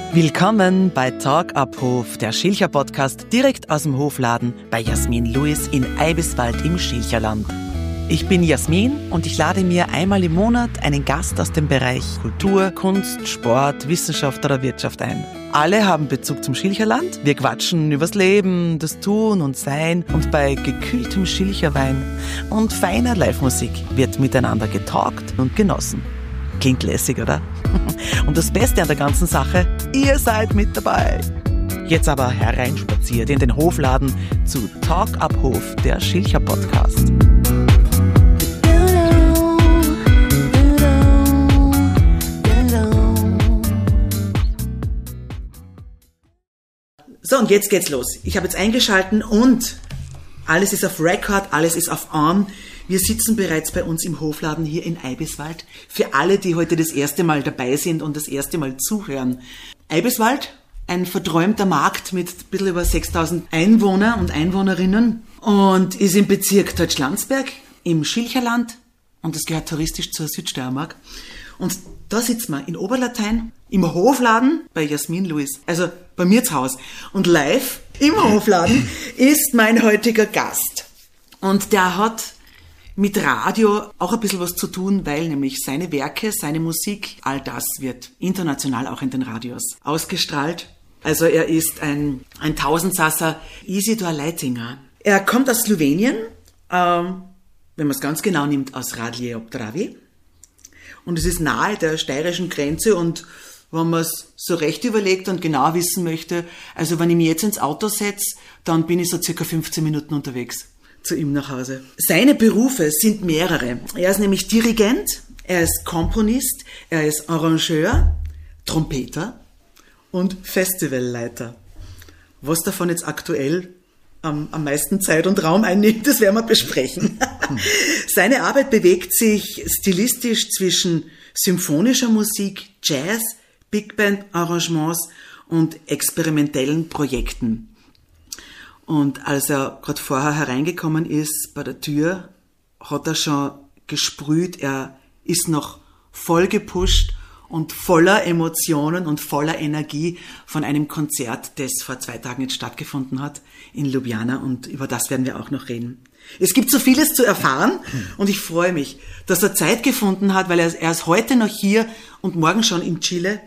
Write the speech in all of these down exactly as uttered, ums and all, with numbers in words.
Willkommen bei Talk ab Hof, der Schilcher-Podcast direkt aus dem Hofladen bei Jasmin Lewis in Eibiswald im Schilcherland. Ich bin Jasmin und ich lade mir einmal im Monat einen Gast aus dem Bereich Kultur, Kunst, Sport, Wissenschaft oder Wirtschaft ein. Alle haben Bezug zum Schilcherland. Wir quatschen übers Leben, das Tun und Sein und bei gekühltem Schilcherwein und feiner Live-Musik wird miteinander getalkt und genossen. Klingt lässig, oder? Und das Beste an der ganzen Sache, ihr seid mit dabei. Jetzt aber hereinspaziert in den Hofladen zu Talk ab Hof, der Schilcher-Podcast. So, und jetzt geht's los. Ich habe jetzt eingeschalten und alles ist auf Record, alles ist auf On. Wir sitzen bereits bei uns im Hofladen hier in Eibiswald. Für alle, die heute das erste Mal dabei sind und das erste Mal zuhören. Eibiswald, ein verträumter Markt mit ein bisschen über sechstausend Einwohner und Einwohnerinnen und ist im Bezirk Deutschlandsberg im Schilcherland und das gehört touristisch zur Südsteiermark. Und da sitzen wir in Oberlatein im Hofladen bei Jasmin Lewis, also bei mir zu Hause. Und live im Hofladen ist mein heutiger Gast. Und der hat mit Radio auch ein bisschen was zu tun, weil nämlich seine Werke, seine Musik, all das wird international auch in den Radios ausgestrahlt. Also er ist ein, ein Tausendsasser, Isidor Leitinger. Er kommt aus Slowenien, ähm, wenn man es ganz genau nimmt, aus Radlje ob Dravi. Und es ist nahe der steirischen Grenze und wenn man es so recht überlegt und genau wissen möchte, also wenn ich mich jetzt ins Auto setze, dann bin ich so circa fünfzehn Minuten unterwegs zu ihm nach Hause. Seine Berufe sind mehrere. Er ist nämlich Dirigent, er ist Komponist, er ist Arrangeur, Trompeter und Festivalleiter. Was davon jetzt aktuell am, am meisten Zeit und Raum einnimmt, das werden wir besprechen. Seine Arbeit bewegt sich stilistisch zwischen symphonischer Musik, Jazz, Big Band Arrangements und experimentellen Projekten. Und als er gerade vorher hereingekommen ist bei der Tür, hat er schon gesprüht, er ist noch voll gepusht und voller Emotionen und voller Energie von einem Konzert, das vor zwei Tagen jetzt stattgefunden hat in Ljubljana, und über das werden wir auch noch reden. Es gibt so vieles zu erfahren und ich freue mich, dass er Zeit gefunden hat, weil er, er ist heute noch hier und morgen schon in Chile.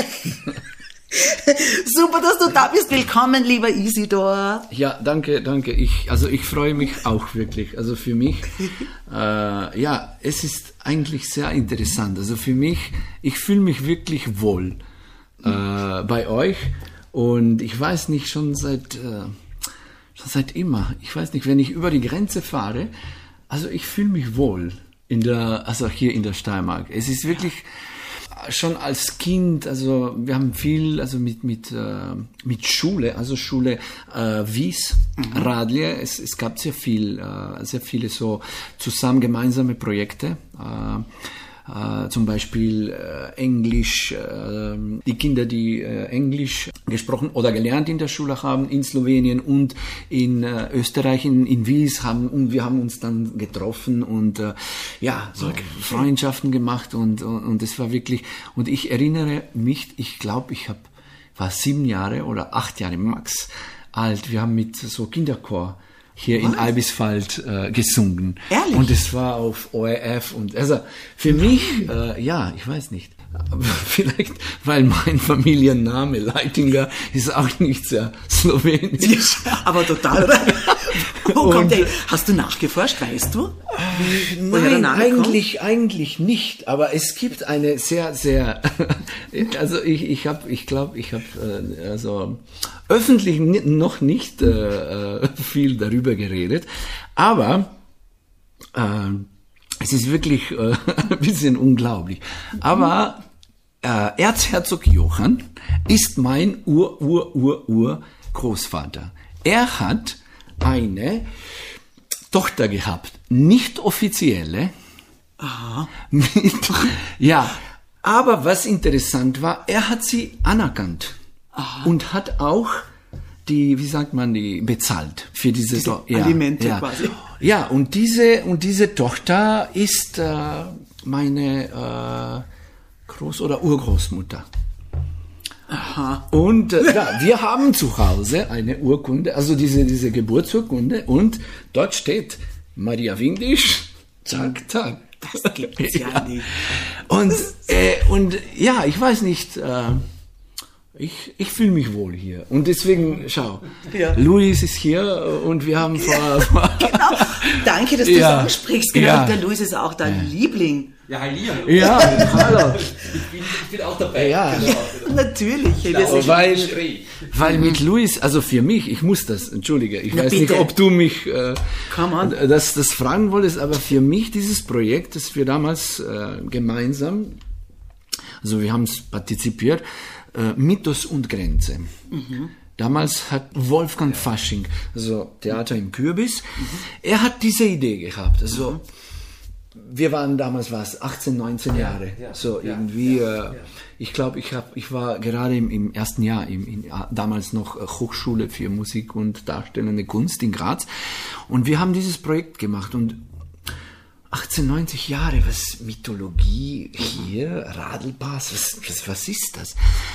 Super, dass du da bist. Willkommen, lieber Isidor. Ja, danke, danke. Ich, also ich freue mich auch wirklich. Also für mich, äh, ja, es ist eigentlich sehr interessant. Also für mich, ich fühle mich wirklich wohl äh, bei euch und ich weiß nicht, schon seit, äh, schon seit immer, ich weiß nicht, wenn ich über die Grenze fahre, also ich fühle mich wohl in der, also hier in der Steiermark. Es ist wirklich schon als Kind, also wir haben viel, also mit mit äh, mit Schule, also Schule äh, Wies, mhm. Radlje, es, es gab sehr viel, äh, sehr viele so zusammen gemeinsame Projekte. Äh, Uh, zum Beispiel uh, Englisch, uh, die Kinder, die uh, Englisch gesprochen oder gelernt in der Schule haben, in Slowenien und in uh, Österreich, in, in Wies, haben, und wir haben uns dann getroffen und uh, ja, so okay. Freundschaften gemacht und, und, und das war wirklich, und ich erinnere mich, ich glaube, ich hab, war sieben Jahre oder acht Jahre max alt, wir haben mit so Kinderchor hier Was? in Eibiswald äh, gesungen. Ehrlich? Und es war auf O R F und also für mich, äh, ja, ich weiß nicht. Vielleicht, weil mein Familienname Leitinger ist auch nicht sehr slowenisch. Aber total, oder? Wo kommt der? Hast du nachgeforscht, weißt du? Äh, nein, eigentlich, eigentlich nicht. Aber es gibt eine sehr, sehr, also ich, ich habe, ich glaube, ich habe, äh, also öffentlich noch nicht äh, viel darüber geredet. Aber äh, es ist wirklich äh, ein bisschen unglaublich. Aber äh, Erzherzog Johann ist mein Ur-Ur-Ur-Ur-Großvater. Er hat eine Tochter gehabt, nicht offizielle. Aha. Mit, ja, aber was interessant war, er hat sie anerkannt. Aha. Und hat auch die, wie sagt man, die bezahlt für diese, diese to- ja, Alimente ja. quasi. Ja, und diese und diese Tochter ist äh, meine äh, Groß- oder Urgroßmutter. Aha. Aha. Und äh, ja, wir haben zu Hause eine Urkunde, also diese, diese Geburtsurkunde, und dort steht Maria Windisch, zack, zack. Das gibt es ja, ja nicht. Und, äh, und ja, ich weiß nicht, äh, ich, ich fühle mich wohl hier. Und deswegen, schau, ja. Luis ist hier und wir haben vor... vor genau, danke, dass du ja. das ansprichst. Genau, ja. der Luis ist auch dein ja. Liebling. Ja, hallihallo. Ja, hallo. Ich bin, ich bin auch dabei. Ja, ja natürlich. Ja, ja, weil, weil mit Luis, also für mich, ich muss das, entschuldige, ich Na, weiß bitte. nicht, ob du mich äh, Come on. das, das fragen wolltest, aber für mich dieses Projekt, das wir damals äh, gemeinsam, also wir haben es partizipiert, äh, Mythos und Grenze. Mhm. Damals hat Wolfgang ja. Fasching, also Theater im Kürbis, mhm. er hat diese Idee gehabt, also mhm. wir waren damals was, achtzehn, neunzehn ja, Jahre, ja, so ja, irgendwie, ja, ja. ich glaube, ich hab, ich war gerade im, im ersten Jahr, im, in, damals noch Hochschule für Musik und Darstellende Kunst in Graz, und wir haben dieses Projekt gemacht, und achtzehn, neunzig Jahre, was, Mythologie hier, Radlpass, was, was, was ist das?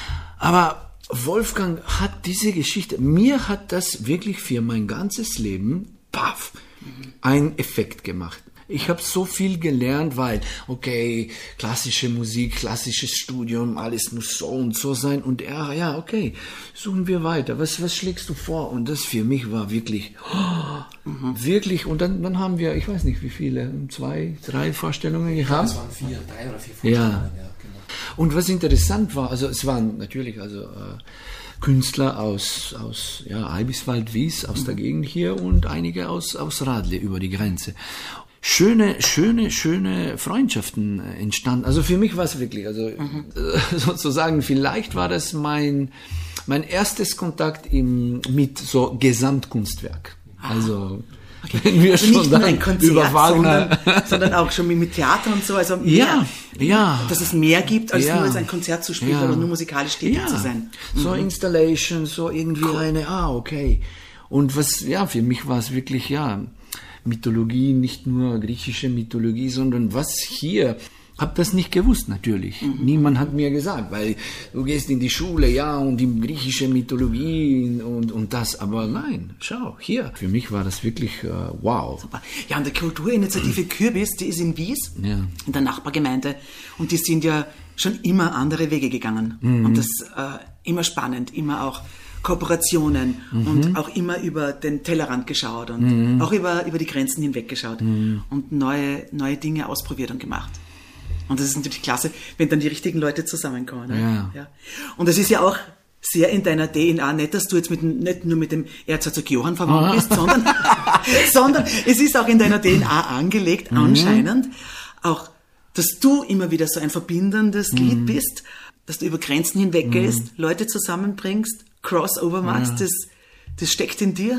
Aber Wolfgang hat diese Geschichte, mir hat das wirklich für mein ganzes Leben, paff, einen Effekt gemacht. Ich habe so viel gelernt, weil, okay, klassische Musik, klassisches Studium, alles muss so und so sein. Und er, ja, okay, suchen wir weiter. Was, was schlägst du vor? Und das für mich war wirklich, oh, mhm. wirklich. Und dann, dann haben wir, ich weiß nicht wie viele, zwei, drei Vorstellungen gehabt. Es waren vier, drei oder vier Vorstellungen, ja, ja genau. Und was interessant war, also es waren natürlich, also äh, Künstler aus, aus ja, Eibiswald, Wies, aus mhm. der Gegend hier, und einige aus, aus Radle über die Grenze. Schöne, schöne, schöne Freundschaften entstanden. Also für mich war es wirklich, also mhm. sozusagen, vielleicht war das mein, mein erstes Kontakt im, mit so Gesamtkunstwerk. Also, okay. wenn wir also schon nicht nur ein Konzert, über Wagner, sondern, sondern auch schon mit Theater und so, also mehr, ja, ja, dass es mehr gibt, als ja, nur als ein Konzert zu spielen ja, oder nur musikalisch tätig ja, zu sein. Mhm. So Installation, so irgendwie cool. eine, ah, okay. Und was, ja, für mich war es wirklich, ja, Mythologie, nicht nur griechische Mythologie, sondern was hier, hab das nicht gewusst natürlich. Mhm. Niemand hat mir gesagt, weil du gehst in die Schule, ja, und die griechische Mythologie und, und das, aber nein, schau, hier. Für mich war das wirklich uh, wow. Super. Ja, und die Kulturinitiative Kürbis, die ist in Wies, ja. in der Nachbargemeinde, und die sind ja schon immer andere Wege gegangen. Mhm. Und das äh, immer spannend, immer auch Kooperationen mhm. und auch immer über den Tellerrand geschaut und mhm. auch über, über die Grenzen hinweg geschaut mhm. und neue, neue Dinge ausprobiert und gemacht. Und das ist natürlich klasse, wenn dann die richtigen Leute zusammenkommen. Ne? Ja. Ja. Und das ist ja auch sehr in deiner D N A, nicht, dass du jetzt mit, nicht nur mit dem Erzherzog Johann verwandt bist, sondern, sondern es ist auch in deiner D N A angelegt, mhm. anscheinend, auch, dass du immer wieder so ein verbindendes mhm. Glied bist, dass du über Grenzen hinweg gehst, mhm. Leute zusammenbringst, Crossover machst, ja. das, das steckt in dir?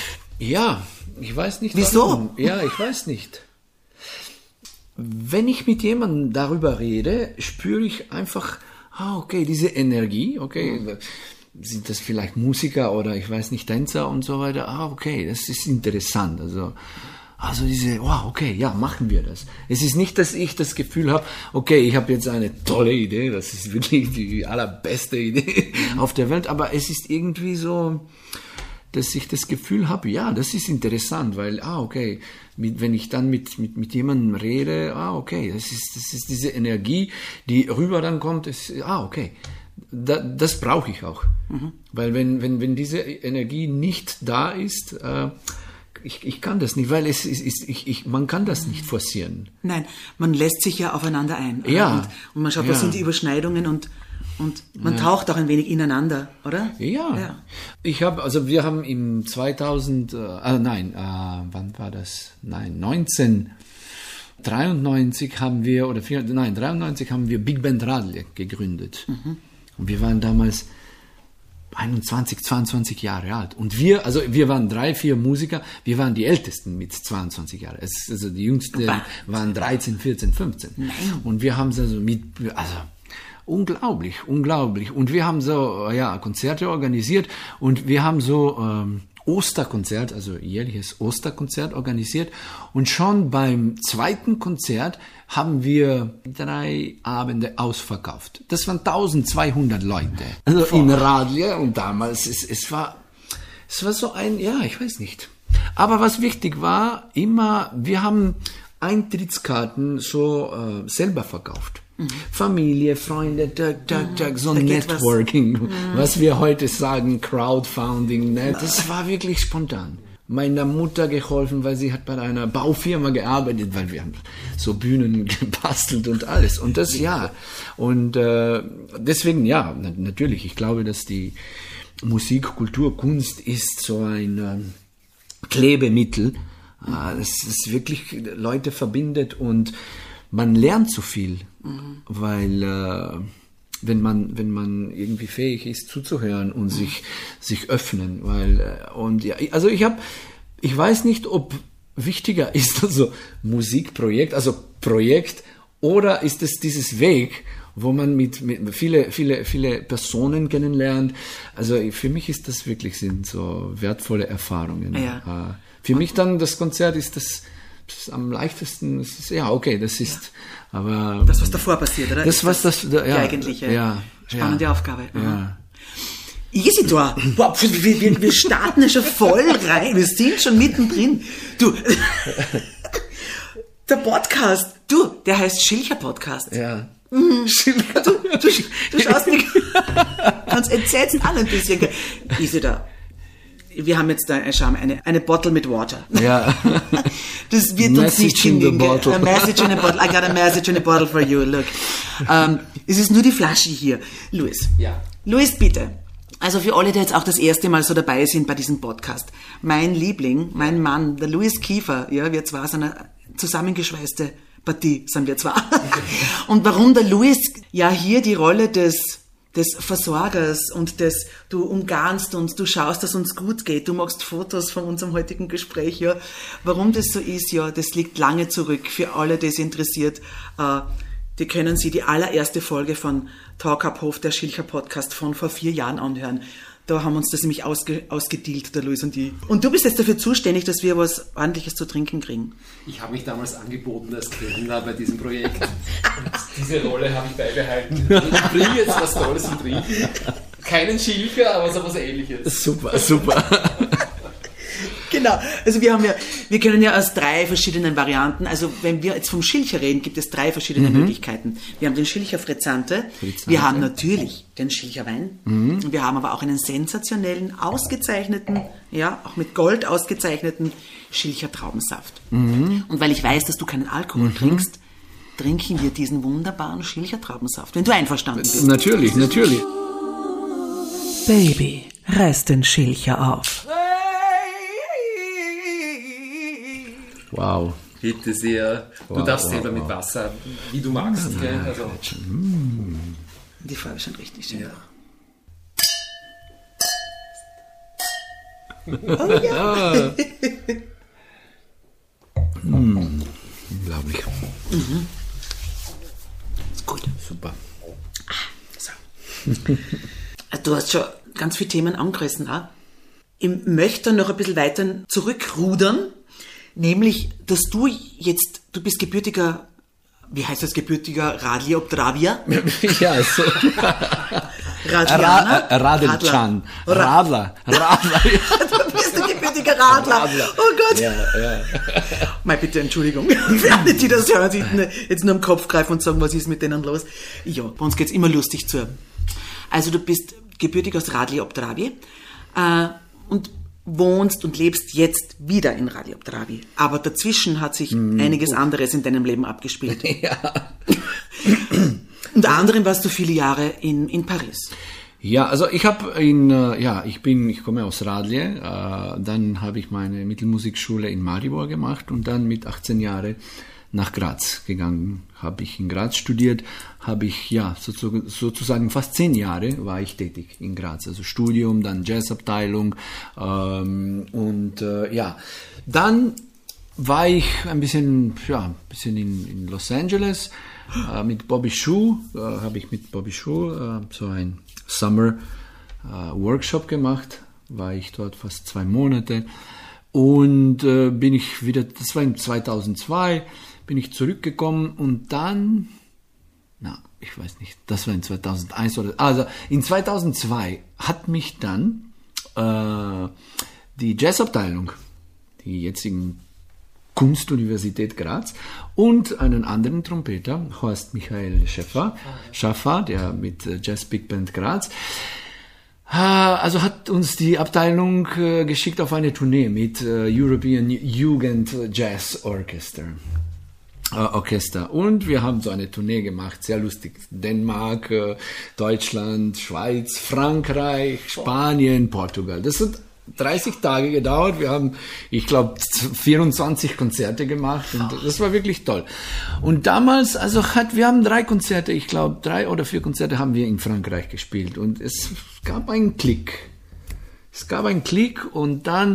Ja, ich weiß nicht. Wieso? Warum. Ja, ich weiß nicht. Wenn ich mit jemandem darüber rede, spüre ich einfach, ah, okay, diese Energie, okay, mhm. sind das vielleicht Musiker oder ich weiß nicht, Tänzer und so weiter, ah, okay, das ist interessant, also, also diese, wow, okay, ja, machen wir das. Es ist nicht, dass ich das Gefühl habe, okay, ich habe jetzt eine tolle Idee, das ist wirklich die allerbeste Idee mhm. auf der Welt, aber es ist irgendwie so, dass ich das Gefühl habe, ja, das ist interessant, weil, ah, okay, mit, wenn ich dann mit, mit, mit jemandem rede, ah, okay, das ist, das ist diese Energie, die rüber dann kommt, ist, ah, okay, da, das brauche ich auch. Mhm. Weil wenn, wenn, wenn diese Energie nicht da ist, äh, ich, ich kann das nicht, weil es ist, ist ich, ich, man kann das nicht forcieren. Nein, man lässt sich ja aufeinander ein. Ja. Und, und man schaut, was ja. sind die Überschneidungen und Und man ja. taucht auch ein wenig ineinander, oder? Ja. ja. Ich habe, also wir haben im zweitausend, äh, nein, äh, wann war das? Nein, neunzehnhundertdreiundneunzig haben wir, oder vier, nein, dreiundneunzig haben wir Big Band Radle gegründet. Mhm. Und wir waren damals einundzwanzig, zweiundzwanzig Jahre alt. Und wir, also wir waren drei, vier Musiker, wir waren die Ältesten mit zweiundzwanzig Jahren. Es, also die Jüngsten Was? waren dreizehn, vierzehn, fünfzehn. Nein. Und wir haben also mit, also unglaublich, unglaublich. Und wir haben so, ja, Konzerte organisiert und wir haben so ähm, Osterkonzert, also jährliches Osterkonzert organisiert. Und schon beim zweiten Konzert haben wir drei Abende ausverkauft. Das waren eintausendzweihundert Leute. Also in Radlje. Und damals, es, es war, es war so ein, ja, ich weiß nicht. Aber was wichtig war, immer, wir haben Eintrittskarten so äh, selber verkauft. Mhm. Familie, Freunde, da, da, da, so ein Networking, was. Mhm. was wir heute sagen, Crowdfunding, ne? Das war wirklich spontan. Meiner Mutter geholfen, weil sie hat bei einer Baufirma gearbeitet, weil wir haben so Bühnen gebastelt und alles. Und das, ja. Und äh, deswegen, ja, na, natürlich, ich glaube, dass die Musik, Kultur, Kunst ist so ein äh, Klebemittel, äh, das, das wirklich Leute verbindet und man lernt so viel, mhm. weil äh, wenn man wenn man irgendwie fähig ist zuzuhören und mhm. sich sich öffnen, weil äh, und ja, also ich habe ich weiß nicht, ob wichtiger ist also Musikprojekt, also Projekt, oder ist es dieses Weg, wo man mit, mit viele viele viele Personen kennenlernt. Also für mich ist das wirklich sind so wertvolle Erfahrungen. Ja. Äh, für und mich dann das Konzert ist das Das ist am leichtesten, das ist, ja, okay, das ist, ja. aber... Das, was davor passiert, oder? Das, was das, ja, die eigentliche ja, spannende ja, Aufgabe. Ja. Isidor, boah, wir, wir, wir starten ja schon voll rein, wir sind schon mittendrin. Du, der Podcast, du, der heißt Schilcher Podcast. Ja. Mhm. Schilcher. Du, du, du schaust mich ganz entsetzt an ein bisschen. Isidor, wir haben jetzt da eine, eine Bottle mit Water. Ja. Das wird uns nicht hingehen. A message in a bottle. I got a message in a bottle for you. Look. Um, es ist nur die Flasche hier. Luis. Ja. Luis, bitte. Also für alle, die jetzt auch das erste Mal so dabei sind bei diesem Podcast. Mein Liebling, mein Mann, der Luis Kiefer, ja, wir zwar sind eine zusammengeschweißte Partie, sind wir zwar. Und warum der Luis ja hier die Rolle des des Versorgers und des, du umgarnst uns, du schaust, dass uns gut geht, du machst Fotos von unserem heutigen Gespräch, ja. Warum das so ist, ja, das liegt lange zurück. Für alle, die es interessiert, äh, die können Sie die allererste Folge von Talk Up Hof, der Schilcher Podcast von vor vier Jahren anhören. Da haben uns das nämlich ausge, ausgedealt, der Luis und ich. Und du bist jetzt dafür zuständig, dass wir was Ordentliches zu trinken kriegen. Ich habe mich damals angeboten als Kellner bei diesem Projekt. Und diese Rolle habe ich beibehalten. Ich bringe jetzt was Tolles zum Trinken. Keinen Schilcher, aber so was Ähnliches. Super, super. Genau, also wir haben ja, wir können ja aus drei verschiedenen Varianten, also wenn wir jetzt vom Schilcher reden, gibt es drei verschiedene mhm. Möglichkeiten. Wir haben den Schilcher Frizzante, Frizzante. Wir haben natürlich den Schilcher Wein, mhm. wir haben aber auch einen sensationellen, ausgezeichneten, ja, auch mit Gold ausgezeichneten Schilcher Traubensaft. Mhm. Und weil ich weiß, dass du keinen Alkohol mhm. trinkst, trinken wir diesen wunderbaren Schilcher Traubensaft, wenn du einverstanden bist. Natürlich, natürlich. Baby, reiß den Schilcher auf. Wow. Bitte sehr. Du wow, darfst wow, selber wow. mit Wasser, wie du magst. Ja, gell? Also. Mm. Die Farbe ist schon richtig schön. Ja. Oh ja. mm. Unglaublich. Mhm. Ist gut. Super. So. Du hast schon ganz viele Themen angerissen. Auch. Ich möchte noch ein bisschen weiter zurückrudern. Nämlich, dass du jetzt, du bist gebürtiger, wie heißt das, gebürtiger Radli Obdravier? Ja, so. Radlianer? Ra- Radelcan. Radler. Radler. Du bist ein gebürtiger Radler. Radler. Oh Gott. Ja, ja. Mal bitte, Entschuldigung. Für alle, die das hören, sich jetzt nur am Kopf greifen und sagen, was ist mit denen los? Ja, bei uns geht's immer lustig zu. Also du bist gebürtig aus Radli Obdravi äh, und wohnst und lebst jetzt wieder in Radli Obdravi. Aber dazwischen hat sich mm, einiges gut. anderes in deinem Leben abgespielt. Ja. Unter anderem warst du viele Jahre in, in Paris. Ja, also ich habe in, ja, ich bin, ich komme aus Radlje, äh, dann habe ich meine Mittelmusikschule in Maribor gemacht und dann mit achtzehn Jahren nach Graz gegangen. Habe ich in Graz studiert, habe ich, ja, sozusagen, sozusagen fast zehn Jahre war ich tätig in Graz. Also Studium, dann Jazzabteilung ähm, und äh, ja, dann war ich ein bisschen, ja, ein bisschen in, in Los Angeles äh, mit Bobby Schuh, äh, habe ich mit Bobby Schuh äh, so ein Summer äh, Workshop gemacht, war ich dort fast zwei Monate. Und äh, bin ich wieder, das war in zweitausendzwei, bin ich zurückgekommen und dann, na, ich weiß nicht, das war in zweitausendeins oder, also in zweitausendzwei hat mich dann äh, die Jazzabteilung, die jetzigen Kunstuniversität Graz und einen anderen Trompeter, Horst Michael Schäffer, Schaffer, der mit Jazz Big Band Graz, also hat uns die Abteilung äh, geschickt auf eine Tournee mit äh, European Jugend Jazz Orchester. Äh, Orchester. Und wir haben so eine Tournee gemacht, sehr lustig. Dänemark, äh, Deutschland, Schweiz, Frankreich, Spanien, Portugal. Das hat dreißig Tage gedauert. Wir haben, ich glaube, vierundzwanzig Konzerte gemacht und das war wirklich toll. Und damals, also hat, wir haben drei Konzerte, ich glaube, drei oder vier Konzerte haben wir in Frankreich gespielt und es gab einen Klick. Es gab einen Klick und dann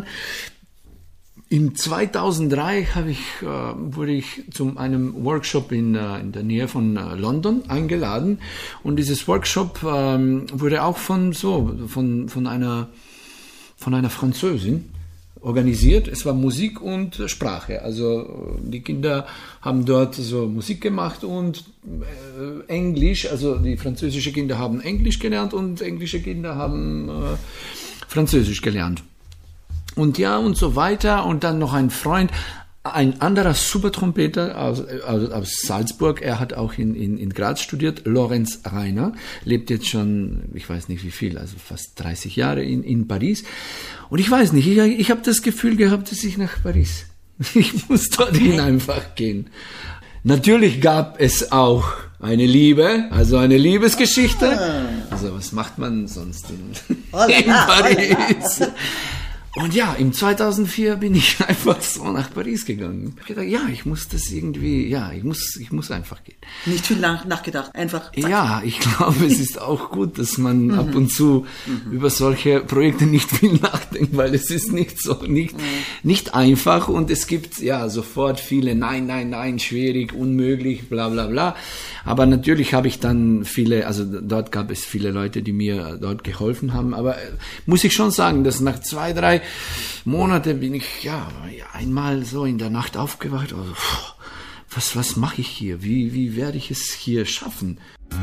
im zweitausenddrei habe ich, äh, wurde ich zu einem Workshop in, äh, in der Nähe von äh, London eingeladen und dieses Workshop ähm, wurde auch von so von von einer von einer Französin organisiert. Es war Musik und Sprache. Also die Kinder haben dort so Musik gemacht und äh, Englisch, also die französischen Kinder haben Englisch gelernt und englische Kinder haben äh, Französisch gelernt. Und ja, und so weiter. Und dann noch ein Freund, ein anderer Supertrompeter aus, aus, aus Salzburg, er hat auch in, in, in Graz studiert, Lorenz Reiner, lebt jetzt schon, ich weiß nicht wie viel, also fast dreißig Jahre in, in Paris. Und ich weiß nicht, ich, ich habe das Gefühl gehabt, dass ich nach Paris, ich muss dorthin einfach gehen. Natürlich gab es auch eine Liebe, also eine Liebesgeschichte. Also was macht man sonst in, in Paris? Und ja, im zweitausendvier bin ich einfach so nach Paris gegangen. Ich habe gedacht, ja, ich muss das irgendwie, ja, ich muss, ich muss einfach gehen. Nicht viel nach, nachgedacht, einfach. Zack. Ja, ich glaube, es ist auch gut, dass man ab und zu mhm. über solche Projekte nicht viel nachdenkt, weil es ist nicht so, nicht, mhm. nicht einfach und es gibt ja sofort viele Nein, Nein, Nein, schwierig, unmöglich, bla, bla, bla. Aber natürlich habe ich dann viele, also dort gab es viele Leute, die mir dort geholfen haben. Aber muss ich schon sagen, dass nach zwei, drei Monate bin ich ja einmal so in der Nacht aufgewacht. Also, was was mache ich hier? Wie wie werde ich es hier schaffen?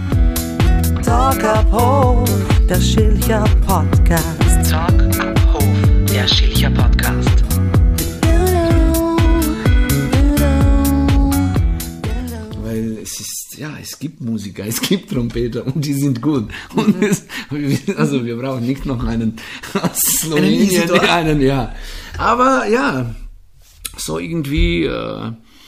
Talk ab Hof, der Schilcher Podcast. Talk ab Hof, der Schilcher Podcast. Weil es ist, ja, es gibt Musiker, es gibt Trompeter und die sind gut. Und es, also wir brauchen nicht noch einen aus Slowenien, einen, ja. Aber ja, so irgendwie äh,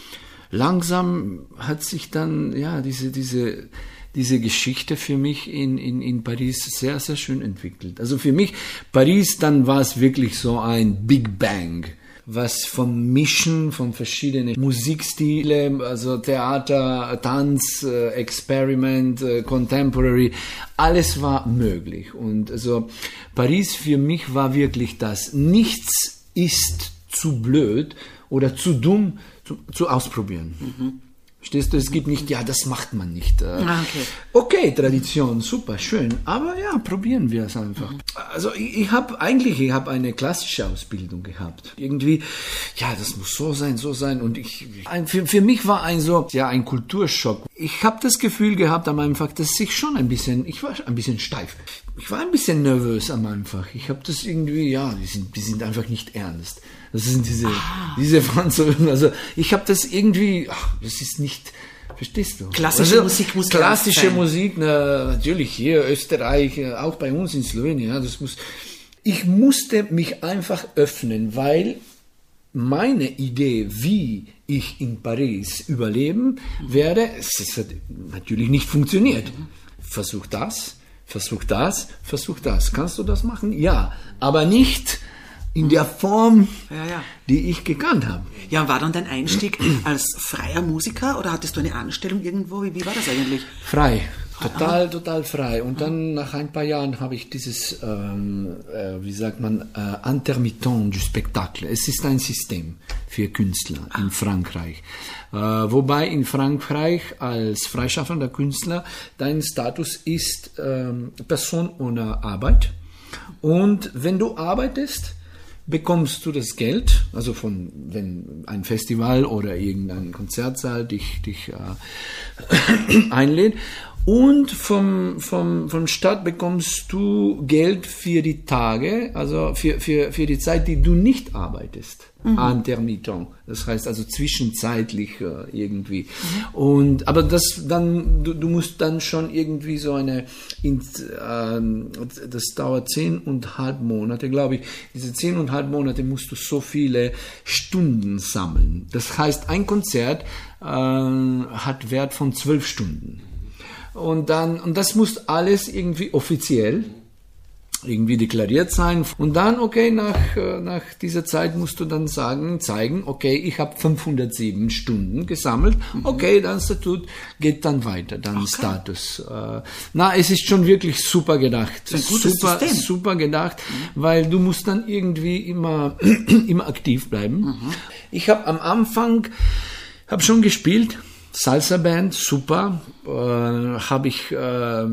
langsam hat sich dann, ja, diese, diese, diese Geschichte für mich in, in, in Paris sehr, sehr schön entwickelt. Also für mich, Paris, dann war es wirklich so ein Big Bang. Was vom Mischen von verschiedenen Musikstile, also Theater, Tanz, äh, Experiment, äh, Contemporary, alles war möglich. Und also Paris für mich war wirklich das. Nichts ist zu blöd oder zu dumm zu, zu ausprobieren. Mhm. Verstehst du, es gibt nicht, ja, das macht man nicht. Ah, okay. Okay, Tradition, super, schön, aber ja, probieren wir es einfach. Mhm. Also ich, ich habe eigentlich, ich habe eine klassische Ausbildung gehabt. Irgendwie, ja, das muss so sein, so sein. Und ich, ein, für, für mich war ein so, ja, ein Kulturschock. Ich habe das Gefühl gehabt am Anfang, dass ich schon ein bisschen, ich war ein bisschen steif. Ich war ein bisschen nervös am Anfang. Ich habe das irgendwie, ja, die sind, die sind einfach nicht ernst. Das sind diese, ah. diese Franzosen. Also ich habe das irgendwie, ach, das ist nicht, verstehst du? Klassische also, Musik muss Klassische Musik, na, natürlich hier Österreich, auch bei uns in Slowenien. Ja, das muss. Ich musste mich einfach öffnen, weil meine Idee, wie ich in Paris überleben werde, es hat natürlich nicht funktioniert. Versuch das, versuch das, versuch das. Kannst du das machen? Ja, aber nicht in der Form, ja, ja. die ich gekannt habe. Ja, und war dann dein Einstieg als freier Musiker oder hattest du eine Anstellung irgendwo? Wie, wie war das eigentlich? Frei, total, ah. total frei. Und dann nach ein paar Jahren habe ich dieses, ähm, äh, wie sagt man, äh, Intermittent du Spectacle. Es ist ein System für Künstler ah. in Frankreich. Äh, wobei in Frankreich als freischaffender Künstler dein Status ist ähm, Person ohne Arbeit. Und wenn du arbeitest, bekommst du das Geld, also von, wenn ein Festival oder irgendein Konzertsaal dich, dich äh, einlädt. Und vom, vom, vom Staat bekommst du Geld für die Tage, also für, für, für die Zeit, die du nicht arbeitest. Mhm. Intermittent. Das heißt also zwischenzeitlich äh, irgendwie. Mhm. Und, aber das dann, du, du musst dann schon irgendwie so eine, in, äh, das dauert zehn und halb Monate, glaube ich. Diese zehn und halb Monate musst du so viele Stunden sammeln. Das heißt, ein Konzert äh, hat Wert von zwölf Stunden. Und dann, und das muss alles irgendwie offiziell irgendwie deklariert sein. Und dann, okay, nach, nach dieser Zeit musst du dann sagen, zeigen, okay, ich habe fünfhundertsieben Stunden gesammelt. Okay, dann Statut geht dann weiter, dann okay. Status. Na, es ist schon wirklich super gedacht. Das ist ein gutes super, System. super gedacht, mhm. weil du musst dann irgendwie immer, immer aktiv bleiben. Mhm. Ich habe am Anfang, habe schon gespielt, Salsa-Band, super, äh, habe ich äh,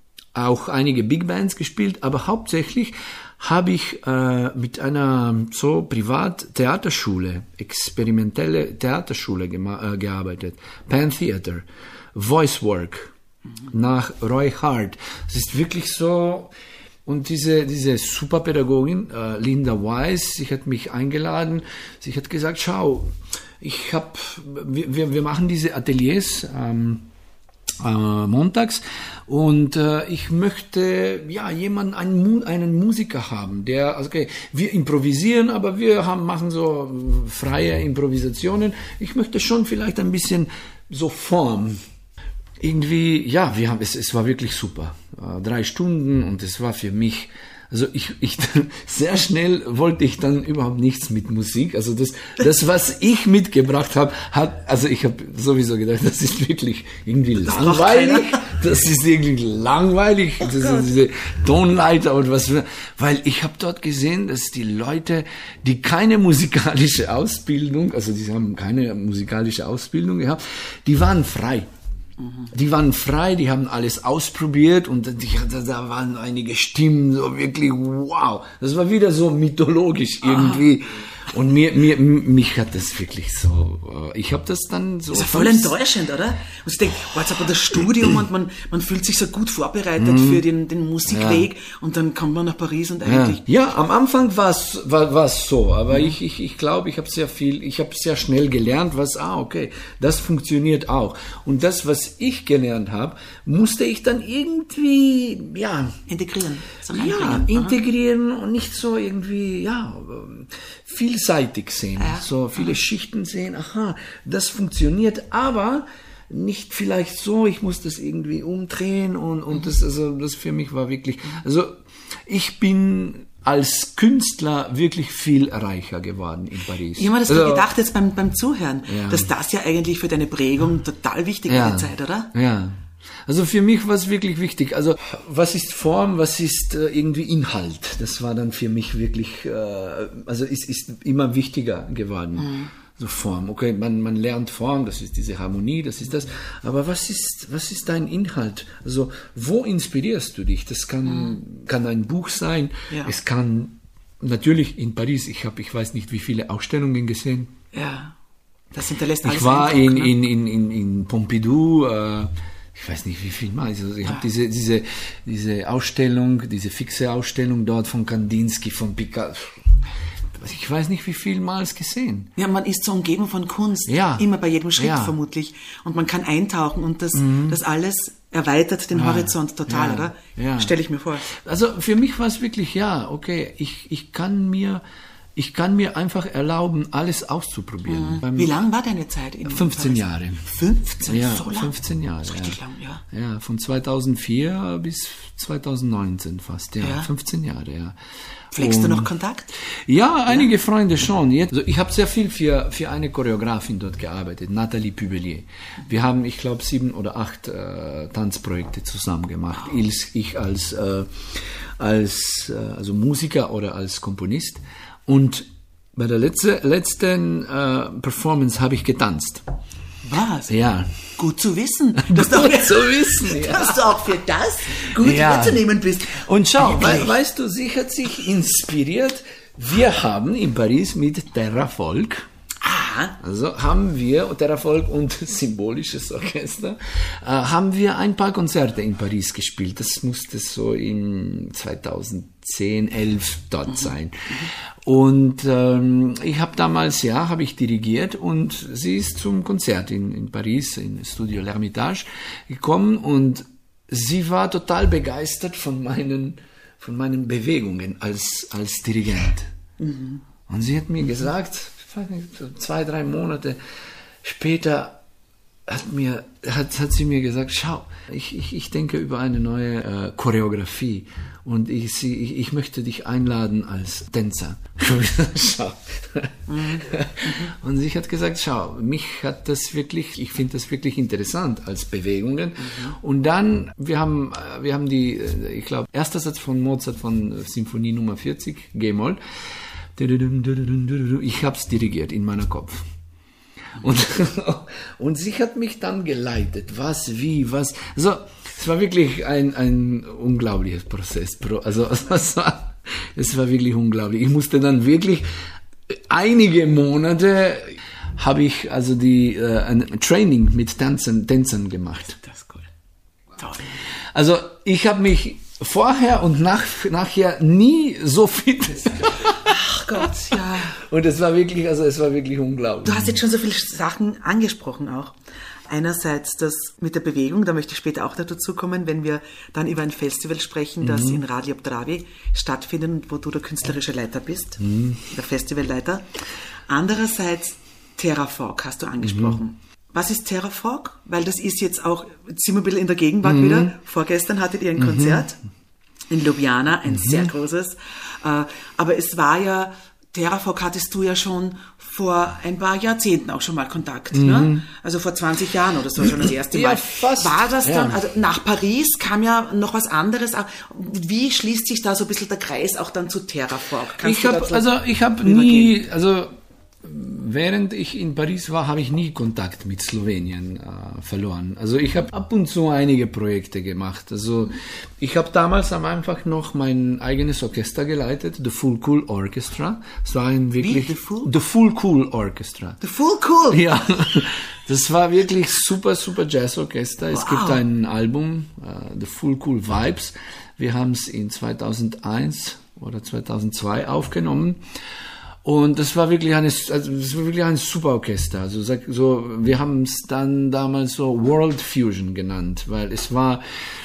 auch einige Big Bands gespielt, aber hauptsächlich habe ich äh, mit einer so Privat-Theaterschule, experimentelle Theaterschule gema- äh, gearbeitet, Pan Theater, Voice Work, mhm. nach Roy Hart. Es ist wirklich so. Und diese, diese Superpädagogin, äh, Linda Wise, sie hat mich eingeladen, sie hat gesagt, schau, ich hab, wir, wir machen diese Ateliers ähm, äh, montags und äh, ich möchte ja jemanden, einen, einen Musiker haben, der, also okay, wir improvisieren, aber wir haben, machen so freie Improvisationen. Ich möchte schon vielleicht ein bisschen so Form. Irgendwie, ja, wir haben, es, es war wirklich super. Äh, drei Stunden und es war für mich, also ich, ich, sehr schnell wollte ich dann überhaupt nichts mit Musik. Also das, das, was ich mitgebracht habe, hat, also ich habe sowieso gedacht, das ist wirklich irgendwie das langweilig. Das ist irgendwie langweilig. Das oh sind diese Tonleiter und was, weil ich habe dort gesehen, dass die Leute, die keine musikalische Ausbildung, also die haben keine musikalische Ausbildung gehabt, die waren frei. Die waren frei, die haben alles ausprobiert und die, da, da waren einige Stimmen, so wirklich, wow. Das war wieder so mythologisch irgendwie. Ah. Und mir, mir, mich hat das wirklich so, ich habe das dann so... Das ist ja voll enttäuschend, oder? Und ich denke, boah, jetzt hat man das Studium und man, man fühlt sich so gut vorbereitet mm. für den, den Musikweg, ja. Und dann kommt man nach Paris und eigentlich... Ja, ja, am Anfang war es war, war's so, aber mhm. ich, ich, ich glaube, ich habe sehr viel, ich habe sehr schnell gelernt, was, ah, okay, das funktioniert auch. Und das, was ich gelernt habe, musste ich dann irgendwie, ja... Integrieren. So ja, integrieren und nicht so irgendwie, ja... vielseitig sehen, ja. So viele Schichten sehen, aha, das funktioniert, aber nicht vielleicht so, ich muss das irgendwie umdrehen und, und das, also, das für mich war wirklich, also, ich bin als Künstler wirklich viel reicher geworden in Paris. Ich habe mir das also, gedacht jetzt beim, beim Zuhören, ja. dass das ja eigentlich für deine Prägung total wichtig ja. war, die Zeit, oder? Ja. Also für mich war es wirklich wichtig. Also was ist Form, was ist äh, irgendwie Inhalt? Das war dann für mich wirklich, äh, also ist, ist immer wichtiger geworden. Mhm. So Form. Okay, man, man lernt Form, das ist diese Harmonie, das ist das. Aber was ist, was ist dein Inhalt? Also wo inspirierst du dich? Das kann, mhm. kann ein Buch sein. Ja. Es kann natürlich in Paris. Ich habe, ich weiß nicht, wie viele Ausstellungen gesehen. Ja. Das hinterlässt alles. Ich war Eindruck, in, ne? in, in, in, in Pompidou. Äh, Ich weiß nicht, wie viel Mal. Also ich habe diese, diese, diese Ausstellung, diese fixe Ausstellung dort von Kandinsky, von Picasso. Ich weiß nicht, wie viel Mal gesehen. Ja, man ist so umgeben von Kunst. Ja. Immer bei jedem Schritt Ja. vermutlich. Und man kann eintauchen und das, mhm. das alles erweitert den Ja. Horizont total, Ja. oder? Ja. Stelle ich mir vor. Also für mich war es wirklich, ja, okay, ich, ich kann mir, ich kann mir einfach erlauben, alles auszuprobieren. Mhm. Beim- Wie lang war deine Zeit in fünfzehn Paris? Jahre. fünfzehn? Ja, So lang? fünfzehn Jahre. Das ist richtig ja. lang, ja. Ja, von zweitausendvier bis zweitausendneunzehn fast, ja, Ja. fünfzehn Jahre, ja. Pflegst du Und- noch Kontakt? Ja, einige Freunde schon. Jetzt, also ich habe sehr viel für, für eine Choreografin dort gearbeitet, Nathalie Pubelier. Wir haben, ich glaube, sieben oder acht äh, Tanzprojekte zusammen gemacht. Ich, ich als, äh, als äh, also Musiker oder als Komponist. Und bei der letzte, letzten äh, Performance habe ich getanzt. Was? Ja. Gut zu wissen. Dass du, Gut zu wissen, ja. Dass du auch für das gut Ja. herzunehmen bist. Und schau, Wirklich? we weißt du, sie hat sich inspiriert. Wir haben in Paris mit Terrafolk, Aha. also haben wir, Terrafolk und Symbolisches Orchester, äh, haben wir ein paar Konzerte in Paris gespielt. Das musste so in zweitausendzehn, elf dort sein. Und ähm, ich habe damals, ja, habe ich dirigiert und sie ist zum Konzert in, in Paris, in Studio L'Ermitage gekommen und sie war total begeistert von meinen, von meinen Bewegungen als, als Dirigent. Mhm. Und sie hat mir gesagt, zwei, drei Monate später hat, mir, hat, hat sie mir gesagt, schau, ich, ich, ich denke über eine neue äh, Choreografie und ich, sie, ich, ich möchte dich einladen als Tänzer. Schau. Mhm. Und sie hat gesagt, schau, mich hat das wirklich, ich finde das wirklich interessant als Bewegungen. Mhm. Und dann, wir haben, wir haben die, ich glaube, erster Satz von Mozart von Symphonie Nummer vierzig, G-Moll. Ich habe es dirigiert in meinem Kopf. Und, und sie hat mich dann geleitet, was, wie, was. Also, es war wirklich ein, ein unglaubliches Prozess. Also, es war, es war wirklich unglaublich. Ich musste dann wirklich einige Monate habe ich also die äh, ein Training mit Tänzern, Tänzern gemacht. Das ist cool. Toll. Also, ich habe mich vorher und nach, nachher nie so fit. Ach Gott, ja. Und es war wirklich, also es war wirklich unglaublich. Du hast jetzt schon so viele Sachen angesprochen auch. Einerseits das mit der Bewegung, da möchte ich später auch dazu kommen, wenn wir dann über ein Festival sprechen, das mhm. in Radi Obdravi stattfindet und wo du der künstlerische Leiter bist, mhm. der Festivalleiter. Andererseits Terrafolk hast du angesprochen. Mhm. Was ist Terrafolk? Weil das ist jetzt auch, jetzt sind wir ein bisschen in der Gegenwart mhm. wieder. Vorgestern hattet ihr ein mhm. Konzert in Ljubljana, ein mhm. sehr großes. Aber es war ja, Terrafolk hattest du ja schon vor ein paar Jahrzehnten auch schon mal Kontakt, mhm. ne? Also vor zwanzig Jahren oder so schon das erste Mal. Ja, fast. War das dann, ja. also nach Paris kam ja noch was anderes. Wie schließt sich da so ein bisschen der Kreis auch dann zu Terrafolk? Ich habe, also ich habe nie, also während ich in Paris war, habe ich nie Kontakt mit Slowenien äh, verloren. Also ich habe ab und zu einige Projekte gemacht. Also ich habe damals am einfach noch mein eigenes Orchester geleitet, The Full Cool Orchestra. Es war ein wirklich Wie? The Full? The Full Cool Orchestra. The Full Cool. Ja, das war wirklich super, super Jazzorchester. Es Wow. gibt ein Album, uh, The Full Cool Vibes. Wir haben es in zweitausendeins oder zweitausendzwei aufgenommen. Und das war wirklich eine, also das war wirklich ein super Orchester. Also so, wir haben es dann damals so World Fusion genannt, weil es war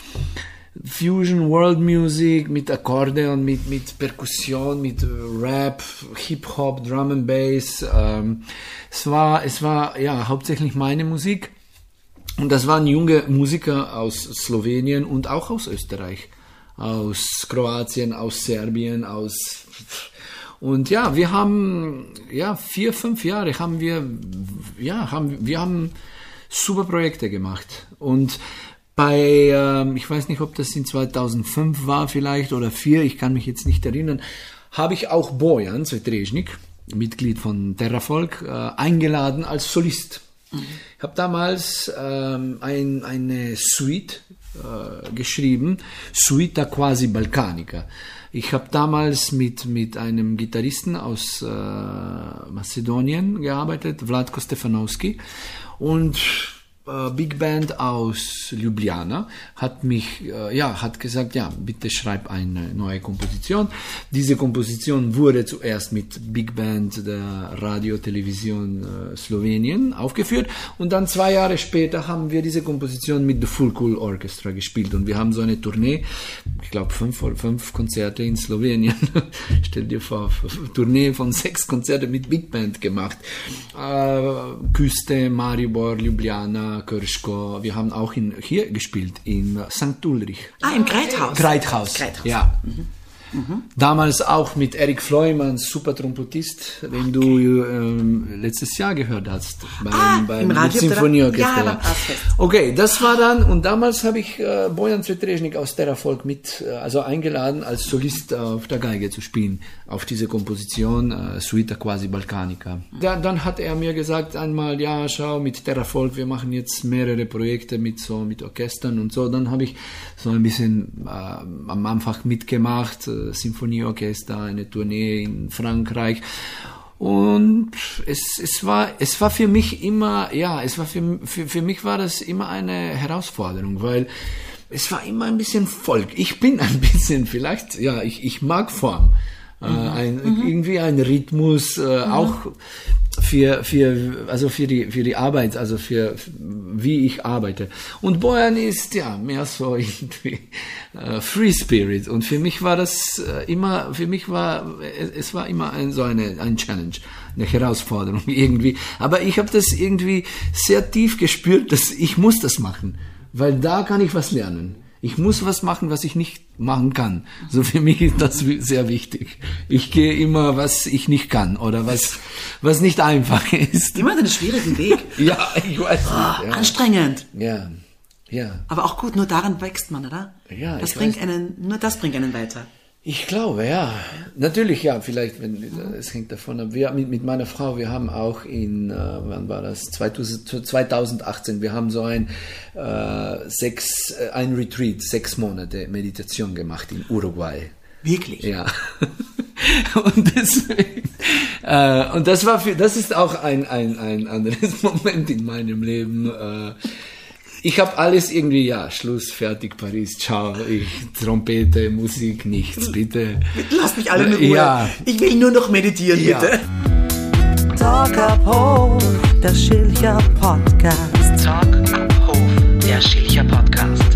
Fusion, World Music mit Akkordeon, mit mit Perkussion, mit Rap, Hip Hop, Drum and Bass. Ähm, es war es war ja hauptsächlich meine Musik. Und das waren junge Musiker aus Slowenien und auch aus Österreich, aus Kroatien, aus Serbien, aus Und ja, wir haben, ja, vier, fünf Jahre haben wir, ja, haben, wir haben super Projekte gemacht. Und bei, ähm, ich weiß nicht, ob das in zweitausendfünf war vielleicht oder vier, ich kann mich jetzt nicht erinnern, habe ich auch Bojan Cvetrežnik, Mitglied von Terrafolk, äh, eingeladen als Solist. Mhm. Ich habe damals ähm, ein, eine Suite äh, geschrieben, Suita quasi Balkanica. Ich habe damals mit, mit einem Gitarristen aus äh, Mazedonien gearbeitet, Vlatko Stefanovski, und äh, Big Band aus Ljubljana hat mich, äh, ja, hat gesagt, ja, bitte schreib eine neue Komposition. Diese Komposition wurde zuerst mit Big Band der Radio Television äh, Slowenien aufgeführt und dann zwei Jahre später haben wir diese Komposition mit The Full Cool Orchestra gespielt und wir haben so eine Tournee, ich glaube fünf oder fünf Konzerte in Slowenien, stell dir vor, Tournee von sechs Konzerten mit Big Band gemacht. Äh, Küste, Maribor, Ljubljana, Krško. Wir haben auch in, hier gespielt, in Sankt Ulrich. Ah, im Greithaus. Greithaus, Greithaus. ja. Mhm. Mhm. Damals auch mit Eric Fleumann, super Trompetist, den du ähm, letztes Jahr gehört hast. Beim, Ah, beim im Radio, Symphonieorchester. ja, beim Arztfest. Okay, das war dann, und damals habe ich äh, Bojan Cvetrežnik aus Terra Folk mit, äh, also eingeladen, als Solist auf der Geige zu spielen, auf diese Komposition, äh, Suita Quasi Balkanica. Da, dann hat er mir gesagt einmal, ja, schau, mit Terra Folk, wir machen jetzt mehrere Projekte mit so, mit Orchestern und so. Dann habe ich so ein bisschen äh, am Anfang mitgemacht, äh, Symphonieorchester, eine Tournee in Frankreich. Und es, es war, es war für mich immer, ja, es war für, für, für mich war das immer eine Herausforderung, weil es war immer ein bisschen Volk. Ich bin ein bisschen, vielleicht, ja, ich, ich mag Form. Äh, ein, mhm. Irgendwie ein Rhythmus, äh, mhm. auch für, für, also für die, für die Arbeit, also für, wie ich arbeite. Und Bojan ist, ja, mehr so irgendwie, äh, Free Spirit. Und für mich war das äh, immer, für mich war, es, es war immer ein, so eine, ein Challenge, eine Herausforderung irgendwie. Aber ich habe das irgendwie sehr tief gespürt, dass ich muss das machen, weil da kann ich was lernen. Ich muss was machen, was ich nicht machen kann. So für mich ist das sehr wichtig. Ich gehe immer, was ich nicht kann oder was, was nicht einfach ist. Immer einen schwierigen Weg. Ja, ich weiß nicht. Oh, Ja. Anstrengend. Ja, ja. Aber auch gut, nur daran wächst man, oder? Ja, das ich bringt weiß. einen, nur das bringt einen weiter. Ich glaube, ja. Natürlich, ja, vielleicht, wenn, es hängt davon ab. Wir, mit, mit meiner Frau, wir haben auch in, äh, wann war das? zweitausendachtzehn, wir haben so ein, äh, sechs, äh, ein Retreat, sechs Monate Meditation gemacht in Uruguay. Wirklich? Ja. Und deswegen, äh, und das war für, das ist auch ein, ein, ein anderes Moment in meinem Leben, äh, ich habe alles irgendwie, ja, Schluss, fertig, Paris, ciao, ich, Trompete, Musik, nichts, bitte. Lass mich alle in Ruhe. Ja. Ich will nur noch meditieren, Ja. bitte. Talk ab Hof, der Schilcher Podcast. Talk ab Hof, der Schilcher Podcast.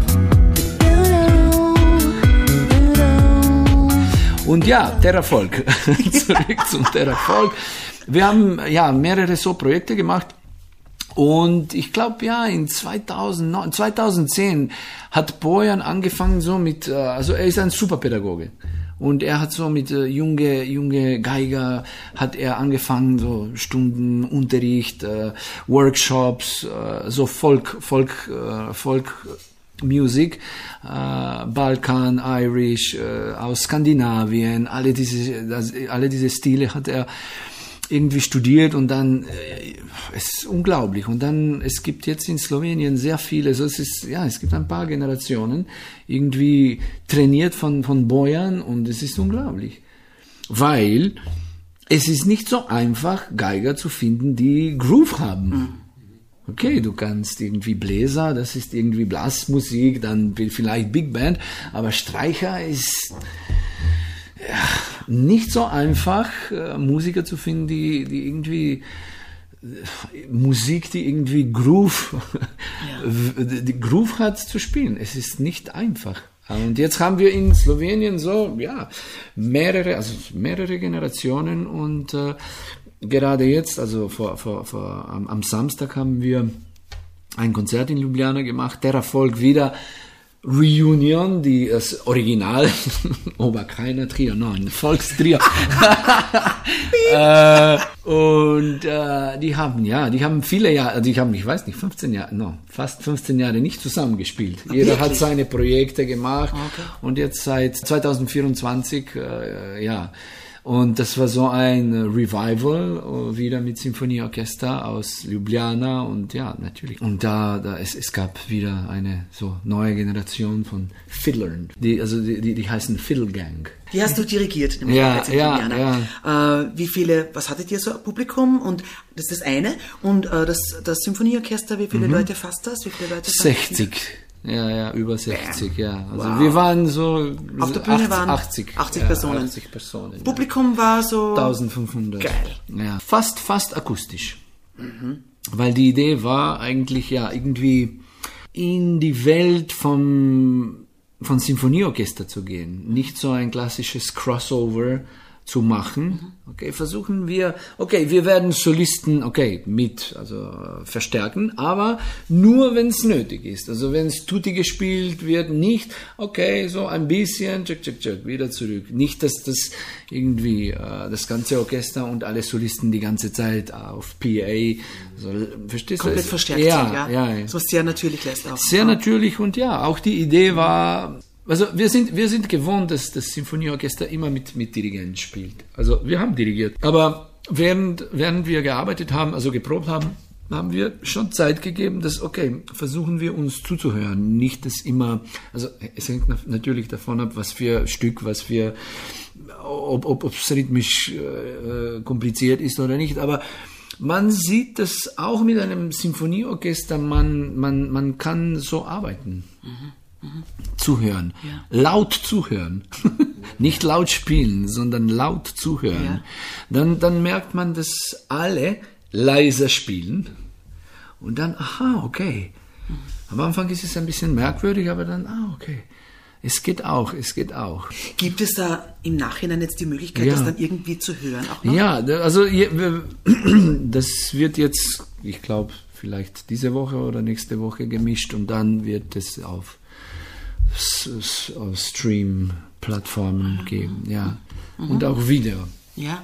Und ja, Terra Folk. Zurück zum Terra Folk. Wir haben ja mehrere so Projekte gemacht. Und ich glaube, ja, in zweitausendneun, zweitausendzehn hat Bojan angefangen so mit, äh, also er ist ein Superpädagoge. Und er hat so mit äh, junge, junge Geiger, hat er angefangen, so Stunden, Unterricht, äh, Workshops, äh, so Folk, Folk, äh, Folk, Music, äh, Balkan, Irish, äh, aus Skandinavien, alle diese, das, alle diese Stile hat er irgendwie studiert und dann, äh, es ist unglaublich. Und dann, es gibt jetzt in Slowenien sehr viele, also es ist, ja, es gibt ein paar Generationen, irgendwie trainiert von, von Bojan und es ist unglaublich. Weil es ist nicht so einfach, Geiger zu finden, die Groove haben. Okay, du kannst irgendwie Bläser, das ist irgendwie Blasmusik, dann vielleicht Big Band, aber Streicher ist, ja, nicht so einfach, äh, Musiker zu finden, die, die irgendwie äh, Musik, die irgendwie Groove, ja. die Groove hat zu spielen. Es ist nicht einfach. Und jetzt haben wir in Slowenien so, ja, mehrere, also mehrere Generationen und äh, gerade jetzt, also vor, vor, vor, am, am Samstag haben wir ein Konzert in Ljubljana gemacht, Terra Folk wieder. Reunion, die das Original, Oberkreiner Trio, nein, Volkstrio. äh, und äh, die haben, ja, die haben viele Jahre, die haben, ich weiß nicht, fünfzehn Jahre, no, fast fünfzehn Jahre nicht zusammengespielt. Jeder wirklich? Hat seine Projekte gemacht okay. Und jetzt seit zweitausendvierundzwanzig, äh, ja. Und das war so ein Revival, wieder mit Symphonieorchester aus Ljubljana und ja, natürlich. Und da, da es, es gab wieder eine so neue Generation von Fiddlern, die, also die, die, die heißen Fiddle Gang. Die hast du dirigiert, nämlich ja, jetzt in ja, Ljubljana. ja. Äh, wie viele, was hattet ihr so Publikum? Und das ist das eine. Und äh, das, das Symphonieorchester, wie viele mhm. Leute fasst das? Wie viele Leute sechzig. Ja, ja, über sechzig, ja. Also wow. wir waren so auf der Bühne achtzig, waren achtzig, achtzig ja, Personen. achtzig Personen. Publikum ja. war so eintausendfünfhundert. Geil. Ja, fast fast akustisch. Mhm. Weil die Idee war eigentlich ja irgendwie in die Welt vom von Symphonieorchester zu gehen, nicht so ein klassisches Crossover zu machen, okay, versuchen wir, okay, wir werden Solisten, okay, mit, also äh, verstärken, aber nur, wenn es nötig ist. Also wenn es Tutti gespielt wird, nicht, okay, so ein bisschen, tschak, tschak, tschak, wieder zurück. Nicht, dass das irgendwie äh, das ganze Orchester und alle Solisten die ganze Zeit auf P A, also, verstehst Komplett du? verstärkt ja, sind, ja. ja, ja. Das was sehr natürlich lässt auch. Sehr natürlich und ja, auch die Idee war, also wir sind, wir sind gewohnt, dass das Sinfonieorchester immer mit, mit Dirigenten spielt. Also wir haben dirigiert. Aber während, während wir gearbeitet haben, also geprobt haben, haben wir schon Zeit gegeben, dass, okay, versuchen wir uns zuzuhören. Nicht, dass immer, also es hängt natürlich davon ab, was für Stück, was für, ob, ob, ob es rhythmisch äh, kompliziert ist oder nicht, aber man sieht, dass auch mit einem Sinfonieorchester man, man, man kann so arbeiten. Mhm. Mhm. Zuhören. Ja. Laut zuhören. Nicht laut spielen, sondern laut zuhören. Ja. Dann, dann merkt man, dass alle leiser spielen. Und dann, aha, okay. Mhm. Am Anfang ist es ein bisschen merkwürdig, aber dann, ah, okay. Es geht auch, es geht auch. Gibt es da im Nachhinein jetzt die Möglichkeit, ja. das dann irgendwie zu hören? Auch noch? Ja, also das wird jetzt, ich glaube, vielleicht diese Woche oder nächste Woche gemischt und dann wird es auf, auf Stream-Plattformen geben, ja. Mhm. Und auch Video. Ja,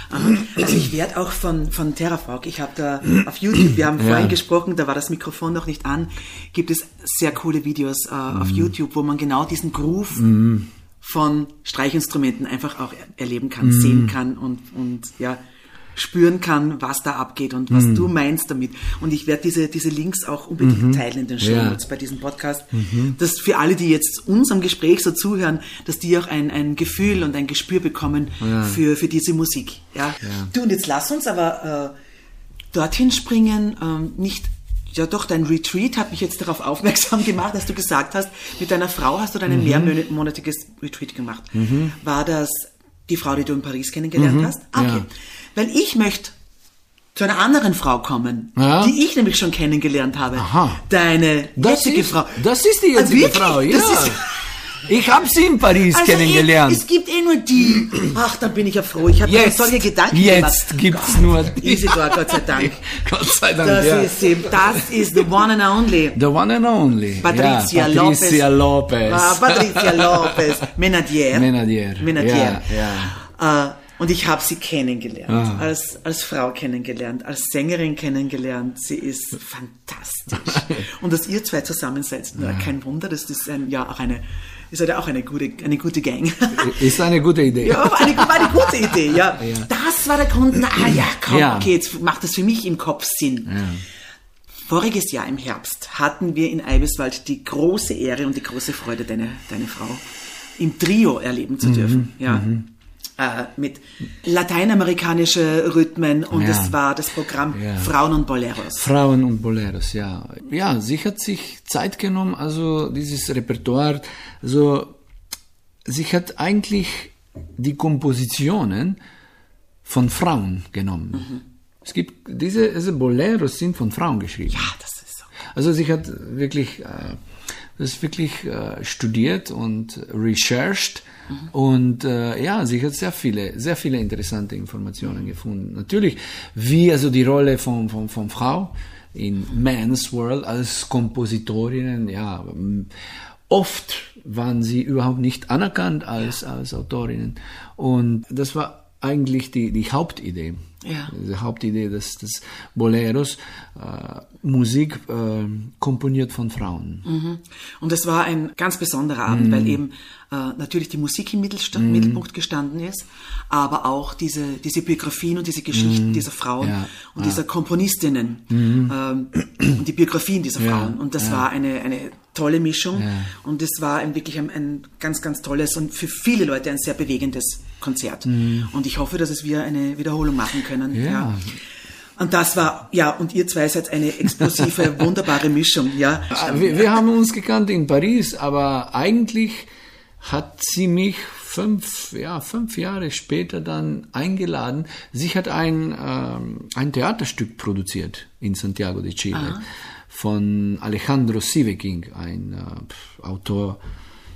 also ich werde auch von, von TerraFog, ich habe da auf YouTube, wir haben vorhin ja. gesprochen, da war das Mikrofon noch nicht an, gibt es sehr coole Videos äh, mm. auf YouTube, wo man genau diesen Groove mm. von Streichinstrumenten einfach auch erleben kann, mm. sehen kann und, und ja, spüren kann, was da abgeht und was mm. du meinst damit. Und ich werde diese, diese Links auch unbedingt mm-hmm. teilen in den Shownotes ja. bei diesem Podcast, mm-hmm. dass für alle, die jetzt unserem Gespräch so zuhören, dass die auch ein, ein Gefühl und ein Gespür bekommen ja. für, für diese Musik. Ja. ja. Du, und jetzt lass uns aber äh, dorthin springen, ähm, nicht, ja doch, dein Retreat hat mich jetzt darauf aufmerksam gemacht, dass du gesagt hast, mit deiner Frau hast du dein mm-hmm. mehrmonatiges Retreat gemacht. Mm-hmm. War das die Frau, die du in Paris kennengelernt mm-hmm. hast? Okay. Ja. Weil ich möchte zu einer anderen Frau kommen, ja. die ich nämlich schon kennengelernt habe. Aha. Deine das jetzige ist, Frau. Das ist die jetzige also Frau, ja. Ist, ich habe sie in Paris also kennengelernt. Eh, es gibt eh nur die. Ach, da bin ich ja froh. Ich habe mir solche Gedanken jetzt gemacht. Jetzt gibt's Gott, nur die. Isidor, Gott sei Dank. Gott sei Dank, das ja. ist sie. Das ist the one and only. The one and only. Patricia, ja, Patricia Lopez. Lopez. Ah, Patricia Lopez. Menadier. Menadier. Menadier. Ja, ja. Uh, Und ich habe sie kennengelernt, ah. als, als Frau kennengelernt, als Sängerin kennengelernt. Sie ist fantastisch. Und dass ihr zwei zusammen seid, na, kein Wunder, das ist ein, ja auch eine, ist halt auch eine gute, eine gute Gang. Ist eine gute Idee. Ja, eine, war eine gute Idee, ja. ja. Das war der Grund, na ah, ja, komm, ja. okay, jetzt macht das für mich im Kopf Sinn. Ja. Voriges Jahr im Herbst hatten wir in Eibiswald die große Ehre und die große Freude, deine, deine Frau im Trio erleben zu dürfen, mhm. ja. Mhm. Mit lateinamerikanische Rhythmen und ja. es war das Programm ja. Frauen und Boleros. Frauen und Boleros, ja. Ja, sie hat sich Zeit genommen, also dieses Repertoire, also sie hat eigentlich die Kompositionen von Frauen genommen. Mhm. Es gibt, diese, diese Boleros sind von Frauen geschrieben. Ja, das ist so. Also sie hat wirklich, äh, das wirklich äh, studiert und researched. Mhm. Und äh, ja, sie hat sehr viele, sehr viele interessante Informationen gefunden. Natürlich, wie also die Rolle von, von, von Frau in Man's World als Kompositorinnen, ja, oft waren sie überhaupt nicht anerkannt als, ja. als Autorinnen. Und das war eigentlich die, die Hauptidee. Ja. Die Hauptidee des, des Boleros, äh, Musik äh, komponiert von Frauen. Mhm. Und es war ein ganz besonderer Abend, mhm. weil eben äh, natürlich die Musik im Mittelstand, mhm. Mittelpunkt gestanden ist, aber auch diese, diese Biografien und diese Geschichten mhm. dieser Frauen ja. und ja. dieser Komponistinnen mhm. ähm, und die Biografien dieser ja. Frauen. Und das ja. war eine, eine tolle Mischung ja. und es war ein, wirklich ein, ein ganz, ganz tolles und für viele Leute ein sehr bewegendes Konzert. Mhm. Und ich hoffe, dass es wir eine Wiederholung machen können. Ja. ja. Und das war, ja, und ihr zwei seid eine explosive, wunderbare Mischung, ja. Wir, wir haben uns gekannt in Paris, aber eigentlich hat sie mich fünf, ja, fünf Jahre später dann eingeladen. Sie hat ein, ähm, ein Theaterstück produziert in Santiago de Chile. Aha. Von Alejandro Siveking, ein äh, Autor,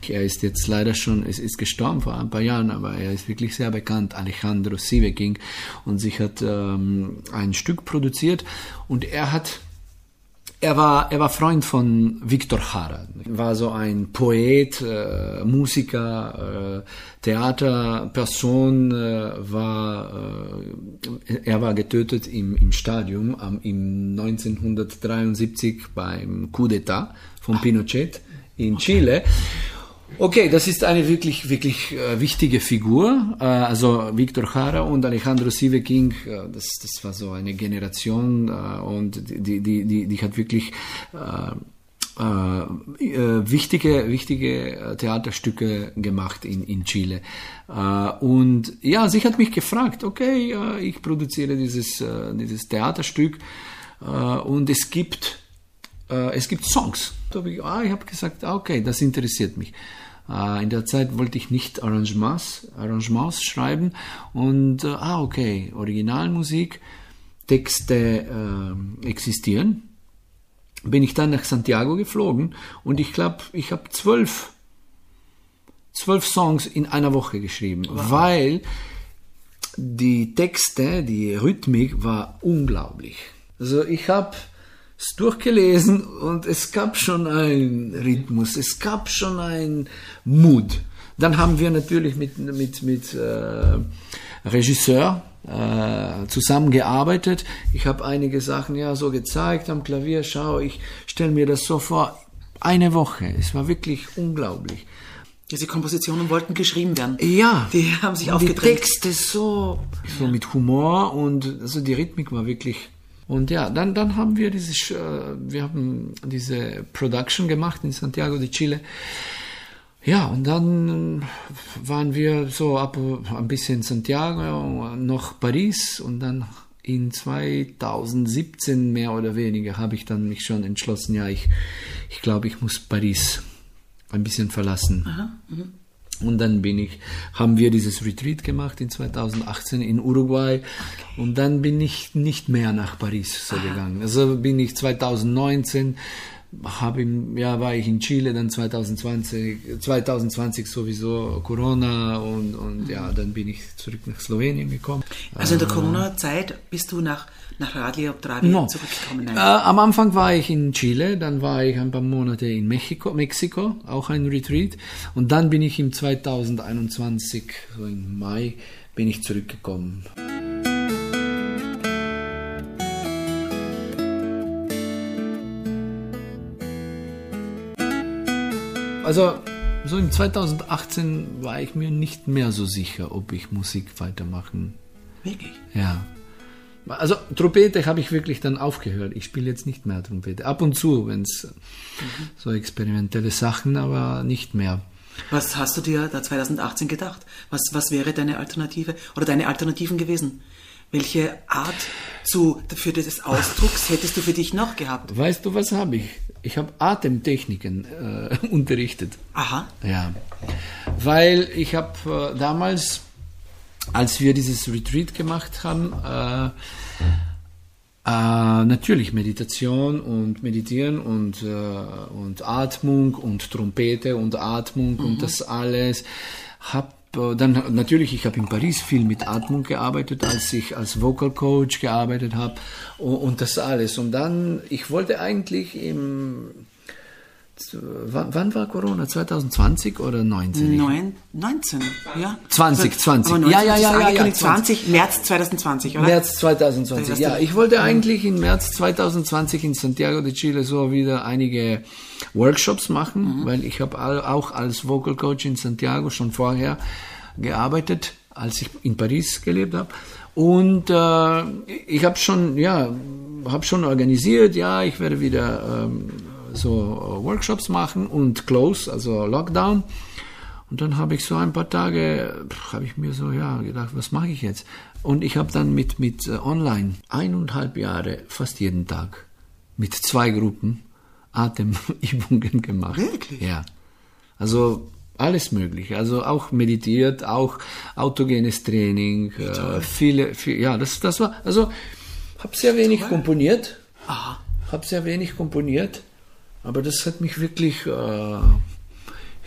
Er ist jetzt leider schon, es ist gestorben vor ein paar Jahren, aber er ist wirklich sehr bekannt, Alejandro Siveking, und sich hat ähm, ein Stück produziert und er hat Er war, er war Freund von Victor Jara, war so ein Poet, äh, Musiker, äh, Theaterperson, äh, war, äh, er war getötet im, im Stadion am, im neunzehnhundertdreiundsiebzig beim Coup d'État von Pinochet in Chile. Okay, das ist eine wirklich, wirklich äh, wichtige Figur. Äh, also Victor Jara und Alejandro Siveking, äh, das, das war so eine Generation äh, und die, die, die, die hat wirklich äh, äh, wichtige, wichtige Theaterstücke gemacht in, in Chile. Äh, und ja, sie hat mich gefragt, okay, äh, ich produziere dieses, äh, dieses Theaterstück äh, und es gibt, äh, es gibt Songs. Da habe ich, ah, ich habe gesagt, okay, das interessiert mich. In der Zeit wollte ich nicht Arrangements, Arrangements schreiben und, ah, okay, Originalmusik, Texte äh, existieren. Bin ich dann nach Santiago geflogen und ich glaube, ich habe zwölf, zwölf Songs in einer Woche geschrieben, wow. Weil die Texte, die Rhythmik war unglaublich. Also ich habe es durchgelesen und es gab schon einen Rhythmus, es gab schon einen Mood. Dann haben wir natürlich mit mit mit äh, Regisseur äh, zusammengearbeitet. Ich habe einige Sachen ja so gezeigt am Klavier. Schau, ich stelle mir das so vor. Eine Woche. Es war wirklich unglaublich. Diese Kompositionen wollten geschrieben werden. Ja. Die haben sich und aufgedrängt. Die Texte so so mit Humor und also die Rhythmik war wirklich. Und ja, dann, dann haben wir dieses, äh, wir haben diese Production gemacht in Santiago de Chile. Ja, und dann waren wir so ab ein bisschen in Santiago, noch Paris und dann in zweitausendsiebzehn mehr oder weniger habe ich dann mich schon entschlossen, ja, ich, ich glaube, ich muss Paris ein bisschen verlassen. Aha, mh. Und dann bin ich, haben wir dieses Retreat gemacht in zweitausendachtzehn in Uruguay. Okay. Und dann bin ich nicht mehr nach Paris so gegangen. Also bin ich zweitausendneunzehn, habe im, ja, war ich in Chile, dann zweitausendzwanzig, zweitausendzwanzig sowieso Corona und, und ja, dann bin ich zurück nach Slowenien gekommen. Also in der Corona-Zeit bist du nach, nach Radlij ob Draghi no. zurückgekommen? Äh, am Anfang war ich in Chile, dann war ich ein paar Monate in Mexiko, Mexiko, auch ein Retreat. Und dann bin ich im zweitausendeinundzwanzig, so im Mai, bin ich zurückgekommen. Also so im zweitausendachtzehn war ich mir nicht mehr so sicher, ob ich Musik weitermachen. Wirklich? Ja. Also Trompete habe ich wirklich dann aufgehört. Ich spiele jetzt nicht mehr Trompete. Ab und zu, wenn es mhm. so experimentelle Sachen, aber nicht mehr. Was hast du dir da zweitausendachtzehn gedacht? Was, was wäre deine Alternative oder deine Alternativen gewesen? Welche Art zu, für des Ausdrucks hättest du für dich noch gehabt? Weißt du, was habe ich? Ich habe Atemtechniken äh, unterrichtet. Aha. Ja, weil ich habe äh, damals, als wir dieses Retreat gemacht haben, äh, äh, natürlich Meditation und Meditieren und, äh, und Atmung und Trompete und Atmung mhm. und das alles. Hab Dann natürlich, ich habe in Paris viel mit Atmung gearbeitet, als ich als Vocal Coach gearbeitet habe und, und das alles. Und dann, ich wollte eigentlich im, wann, wann war Corona? zweitausendzwanzig oder neunzehn? Neun, neunzehn, ja. zwanzig, zwanzig. Aber neunzehn, ja, ja, ja, ja, ja. zwanzig, März zweitausendzwanzig, oder? März zweitausendzwanzig, ja. Ich wollte eigentlich im März zweitausendzwanzig in Santiago de Chile so wieder einige Workshops machen, mhm. weil ich habe auch als Vocal Coach in Santiago schon vorher gearbeitet, als ich in Paris gelebt habe. Und äh, ich habe schon, ja, habe schon organisiert, ja, ich werde wieder ähm, so Workshops machen und Close, also Lockdown. Und dann habe ich so ein paar Tage, habe ich mir so, ja, gedacht, was mache ich jetzt? Und ich habe dann mit, mit uh, online eineinhalb Jahre, fast jeden Tag, mit zwei Gruppen Atemübungen gemacht. Wirklich? Ja. Also alles Mögliche. Also auch meditiert, auch autogenes Training, äh, viele, viel, ja, das, das war, also habe sehr wenig Toll. komponiert. Aha. Habe sehr wenig komponiert, aber das hat mich wirklich, äh, ich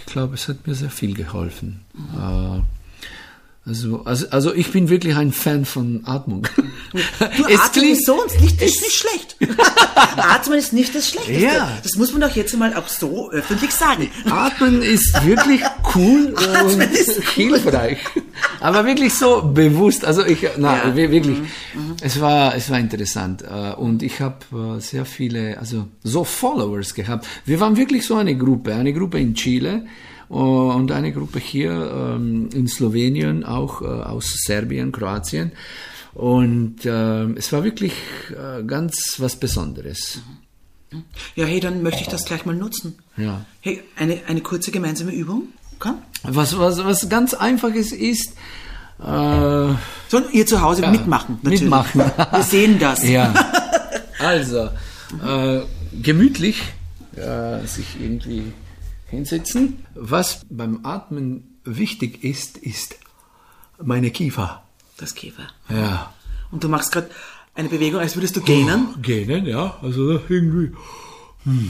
ich glaube, es hat mir sehr viel geholfen. Mhm. Äh, Also, also, also ich bin wirklich ein Fan von Atmung. Du, es Atmen ist so und nicht, ist nicht schlecht. Atmen ist nicht das Schlechteste. Ja. Das muss man doch jetzt mal auch so öffentlich sagen. Atmen ist wirklich cool und ist hilfreich. Aber wirklich so bewusst. Also ich, na, Ja. wirklich. Mhm. Es war, es war interessant. Und ich habe sehr viele, also so Followers gehabt. Wir waren wirklich so eine Gruppe, eine Gruppe in Chile. Und eine Gruppe hier ähm, in Slowenien, auch äh, aus Serbien, Kroatien. Und äh, es war wirklich äh, ganz was Besonderes. Ja, hey, dann möchte ich das gleich mal nutzen. Ja. Hey, eine, eine kurze gemeinsame Übung. Komm. Was, was, was ganz Einfaches ist, äh, So, ihr zu Hause ja, mitmachen, natürlich. Mitmachen. Wir sehen das. Ja. Also, äh, gemütlich äh, sich irgendwie hinsetzen. Was beim Atmen wichtig ist, ist meine Kiefer. Das Kiefer. Ja. Und du machst gerade eine Bewegung, als würdest du gähnen. Gähnen, ja. Also irgendwie. Hm.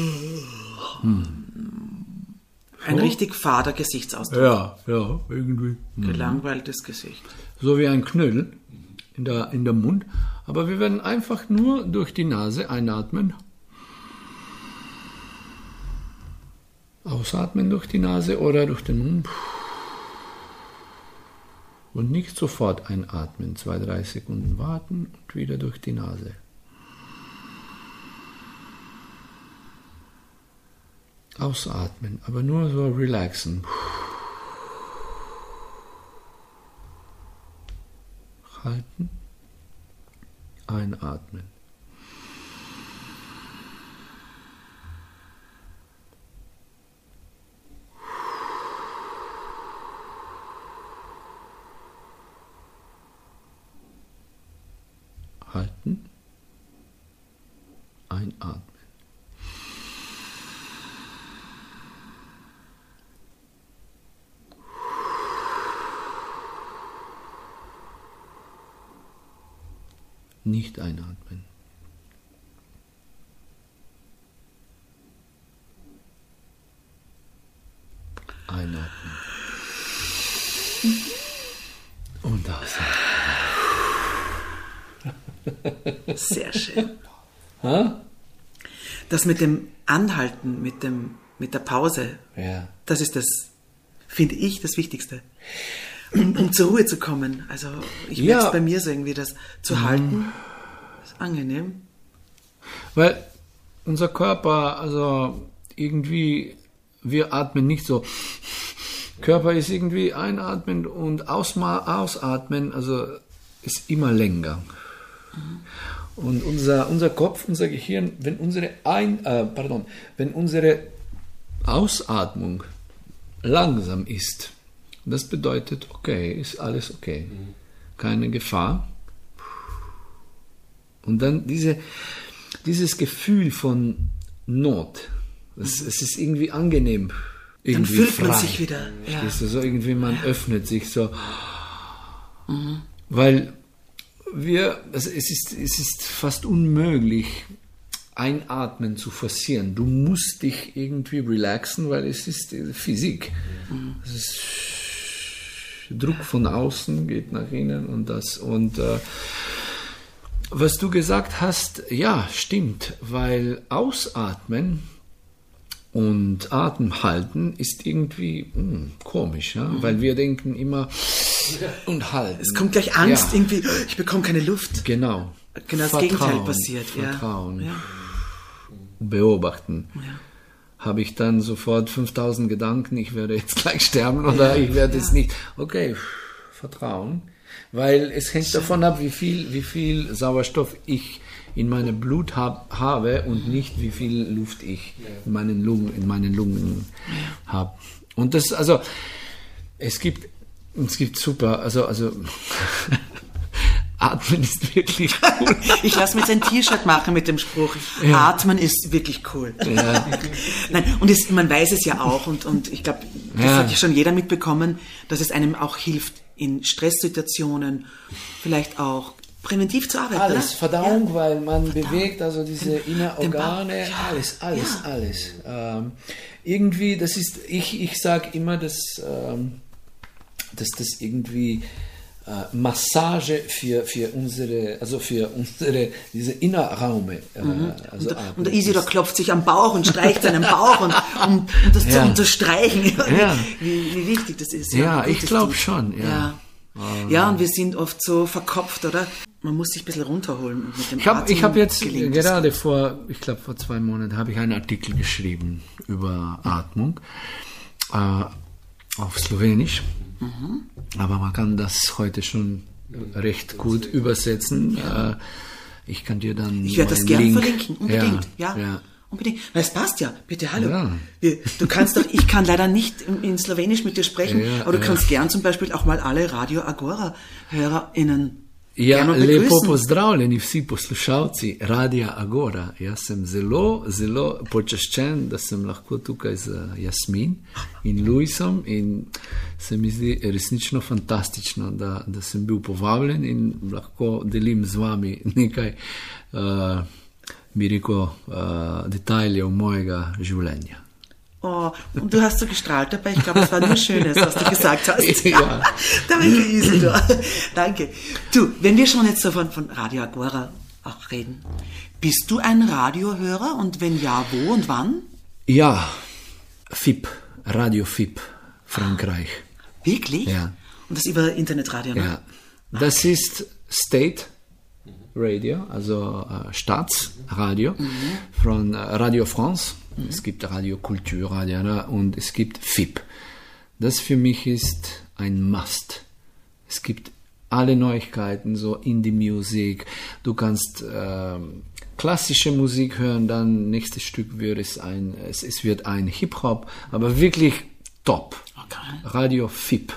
Ein richtig fader Gesichtsausdruck. Ja, ja, irgendwie. Gelangweiltes Gesicht. So wie ein Knödel in der, in der Mund. Aber wir werden einfach nur durch die Nase einatmen. Ausatmen durch die Nase oder durch den Mund. Und nicht sofort einatmen. Zwei, drei Sekunden warten und wieder durch die Nase. Ausatmen, aber nur so relaxen. Halten. Einatmen. Halten. Einatmen. Nicht einatmen. Einatmen. Und ausatmen. Sehr schön. Ha? Das mit dem Anhalten, mit, dem, mit der Pause, Ja. das ist das, finde ich, das Wichtigste. Um, um zur Ruhe zu kommen. Also ich Ja. merke es bei mir so irgendwie, das zu halten, ist angenehm. Weil unser Körper, also irgendwie, wir atmen nicht so. Körper ist irgendwie einatmen und ausma- ausatmen, also ist immer länger. Und unser, unser Kopf, unser Gehirn, wenn unsere Ein, äh, pardon, wenn unsere Ausatmung langsam ist, das bedeutet, okay, ist alles okay, keine Gefahr. Und dann diese, dieses Gefühl von Not, das, es ist irgendwie angenehm. Irgendwie Dann fühlt man frei. sich wieder. Ja. Verstehst du, so irgendwie, man öffnet sich so. Weil wir, also es ist, es ist fast unmöglich, Einatmen zu forcieren. Du musst dich irgendwie relaxen, weil es ist Physik. Es ist Druck von außen geht nach innen und das. Und äh, was du gesagt hast, ja, stimmt, weil Ausatmen und Atem halten ist irgendwie mh, komisch, ja? Mhm. Weil wir denken immer und halten. Es kommt gleich Angst, Ja. irgendwie, ich bekomme keine Luft. Genau. Genau das Vertrauen, Gegenteil passiert. Vertrauen. Ja. Ja. Beobachten. Ja. Habe ich dann sofort fünftausend Gedanken, ich werde jetzt gleich sterben oder ich werde es nicht. Okay, Vertrauen. Weil es hängt davon ab, wie viel, wie viel Sauerstoff ich in meinem Blut hab, habe und nicht wie viel Luft ich in meinen Lungen, in meinen Lungen habe. Und das, also, es gibt, es gibt super, also, also, Atmen ist wirklich cool. Ich lasse mir jetzt ein T-Shirt machen mit dem Spruch, Ja. Atmen ist wirklich cool. Ja. Nein, und es, man weiß es ja auch und, und ich glaube, das Ja. hat ja schon jeder mitbekommen, dass es einem auch hilft in Stresssituationen, vielleicht auch präventiv zu arbeiten, Alles, oder? Verdauung, Ja. weil man Verdauung. bewegt, also diese Innerorgane, Den Bauch. Ja. alles, alles, Ja. alles. Ähm, irgendwie, das ist, ich, ich sage immer, dass, ähm, dass das irgendwie äh, Massage für, für unsere, also für unsere, diese Innerraume. Äh, Mhm. also Und, atmen und der Isidor ist. klopft sich am Bauch und streicht seinen Bauch, und, um, um das Ja. zu unterstreichen, Ja. wie, wie wichtig das ist. Ja, wie ich das glaube tut. schon, ja. Ja. Ja, und wir sind oft so verkopft, oder? Man muss sich ein bisschen runterholen. Und mit dem Ich habe Atem ich hab jetzt gelingt es. gerade vor, ich glaube vor zwei Monaten, habe ich einen Artikel geschrieben über Atmung äh, auf Slowenisch. Mhm. Aber man kann das heute schon recht gut übersetzen. Äh, ich kann dir dann Ich werde das meinen gern Link- verlinken, unbedingt. Ja, Ja, ja. unbedingt. Weil es passt ja. Bitte, hallo. Ja. Wir, du kannst doch, ich kann leider nicht in, in Slowenisch mit dir sprechen, Ja, aber du ja. kannst gern zum Beispiel auch mal alle Radio Agora-HörerInnen Ja, gern mal lepo begrüßen. pozdravljeni vsi poslušalci Radia Agora. Jaz sem zelo, zelo počaščen, da sem lahko tukaj z Jasmin in Luisom, in se mi zdi resnično fantastično, da, da sem bil povabljen in lahko delim z vami nekaj, uh, bi rekel, uh, detajljev mojega življenja. Oh, und du hast so gestrahlt dabei. Ich glaube, es war nur Schönes, was du gesagt hast. Ja. Danke, Isidor. Danke. Du, wenn wir schon jetzt so von, von Radio Agora auch reden, bist du ein Radiohörer, und wenn ja, wo und wann? Ja, F I P, Radio F I P, Frankreich. Wirklich? Ja. Und das über Internetradio, ne? Ja, das ist State Radio, also äh, Staatsradio von äh, Radio France. Es gibt Radio Kultur, Radio, ne, und es gibt F I P. Das für mich ist ein Must. Es gibt alle Neuigkeiten, so Indie-Musik. Du kannst ähm, klassische Musik hören, dann nächstes Stück wird es ein, es, es wird ein Hip-Hop, aber wirklich top. Okay. Radio F I P.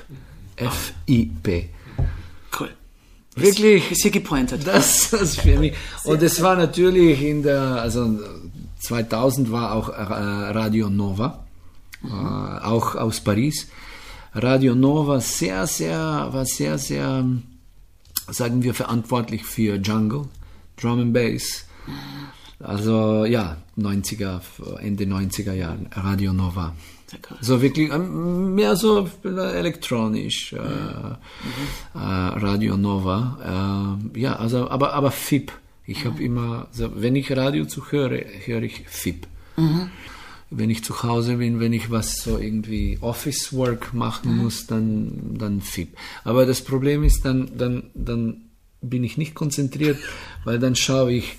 F I P. Cool. Wirklich. Ist hier gepointet. Das, das für mich. Und es war natürlich in der, also zweitausend war auch äh, Radio Nova, mhm. äh, auch aus Paris. Radio Nova sehr, sehr, war sehr, sehr, sagen wir, verantwortlich für Jungle, Drum and Bass. Also ja, neunziger, Ende neunziger Jahren, Radio Nova. Sehr cool. So wirklich, ähm, mehr so elektronisch, äh, mhm. äh, Radio Nova. Äh, ja, also, aber, aber F I P. Ich habe immer, also, wenn ich Radio zu höre, höre ich F I P. Mhm. Wenn ich zu Hause bin, wenn ich was so irgendwie Office Work machen mhm. muss, dann, dann F I P. Aber das Problem ist, dann, dann, dann bin ich nicht konzentriert, weil dann schaue ich,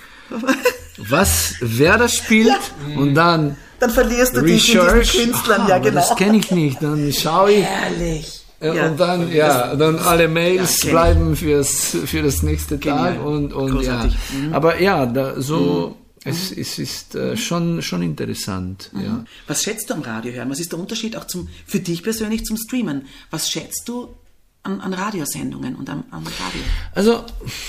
was, wer das spielt, ja. und dann Dann verlierst du dich in diesen Künstlern, aha, ja genau. Das kenne ich nicht, dann schaue ich. Herrlich. Äh, Ja. Und dann, ja, dann alle Mails Ja, bleiben fürs, für das nächste Genial. Tag und, und ja. Großartig. Mhm. Aber ja, da, so, mhm. es, es ist äh, schon, schon interessant, Mhm. ja. Was schätzt du am Radio hören? Was ist der Unterschied auch zum, für dich persönlich zum Streamen? Was schätzt du an, an Radiosendungen und am, am Radio? Also,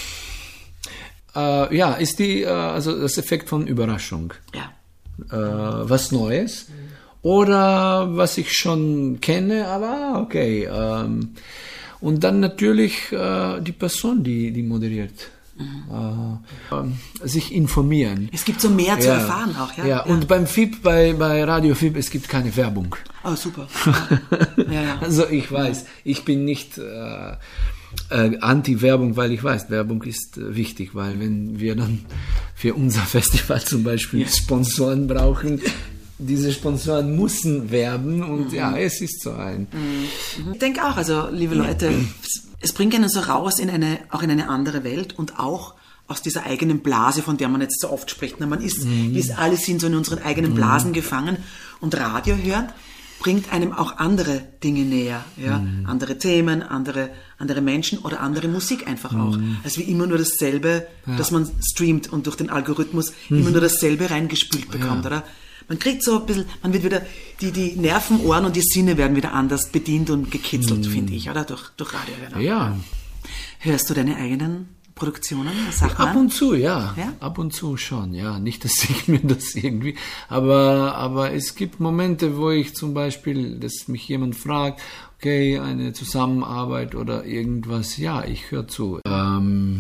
äh, ja, ist die, äh, also das Effekt von Überraschung. Ja. Äh, was Neues. Oder was ich schon kenne, aber okay. Ähm, und dann natürlich äh, die Person, die, die moderiert. Mhm. Äh, ähm, sich informieren. Es gibt so mehr zu Ja. erfahren auch, ja? Ja, und beim F I P, bei, bei Radio F I P, es gibt keine Werbung. Oh, super. Ja, ja. ja. Also ich weiß, ich bin nicht äh, äh, Anti-Werbung, weil ich weiß, Werbung ist äh, wichtig, weil wenn wir dann für unser Festival zum Beispiel Ja. Sponsoren brauchen, diese Sponsoren müssen werben und mhm. ja, es ist so ein. Ich denke auch, also liebe Leute, es, es bringt einen so raus in eine, auch in eine andere Welt und auch aus dieser eigenen Blase, von der man jetzt so oft spricht. Na, man ist, Mhm. wir ist, alle sind so in unseren eigenen Blasen mhm. gefangen, und Radio hören bringt einem auch andere Dinge näher, ja, mhm. andere Themen, andere, andere Menschen oder andere Musik einfach auch. Mhm. Also wie immer nur dasselbe, Ja. dass man streamt und durch den Algorithmus mhm. immer nur dasselbe reingespült bekommt, Ja. oder? Man kriegt so ein bisschen, man wird wieder, die, die Nerven, Ohren und die Sinne werden wieder anders bedient und gekitzelt, finde ich, oder? Durch, durch Radio hören. Ja, Hörst du deine eigenen Produktionen, Sachen ab an? und zu, ja. Ja? Ab und zu schon, ja. Nicht, dass ich mir das irgendwie, aber, aber es gibt Momente, wo ich zum Beispiel, dass mich jemand fragt, okay, eine Zusammenarbeit oder irgendwas, ja, ich höre zu. Ähm,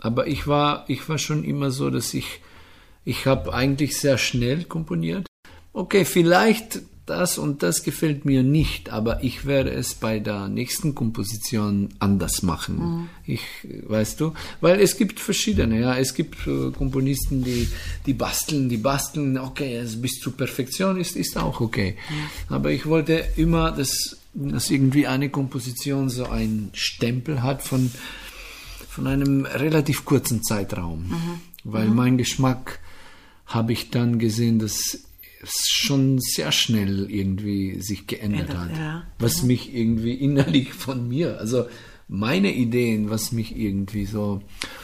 aber ich war, ich war schon immer so, dass ich, ich habe eigentlich sehr schnell komponiert. Okay, vielleicht das und das gefällt mir nicht, aber ich werde es bei der nächsten Komposition anders machen. Mhm. Ich, weißt du, weil es gibt verschiedene, ja, es gibt äh, Komponisten, die, die basteln, die basteln, okay, also bis zur Perfektion ist, ist auch okay. Mhm. Aber ich wollte immer, dass, dass irgendwie eine Komposition so einen Stempel hat von, von einem relativ kurzen Zeitraum. Mhm. Weil mhm. mein Geschmack, habe ich dann gesehen, dass es schon sehr schnell irgendwie sich geändert Ändert, hat. Ja. Was mhm. mich irgendwie innerlich von mir, also meine Ideen, was mich irgendwie so,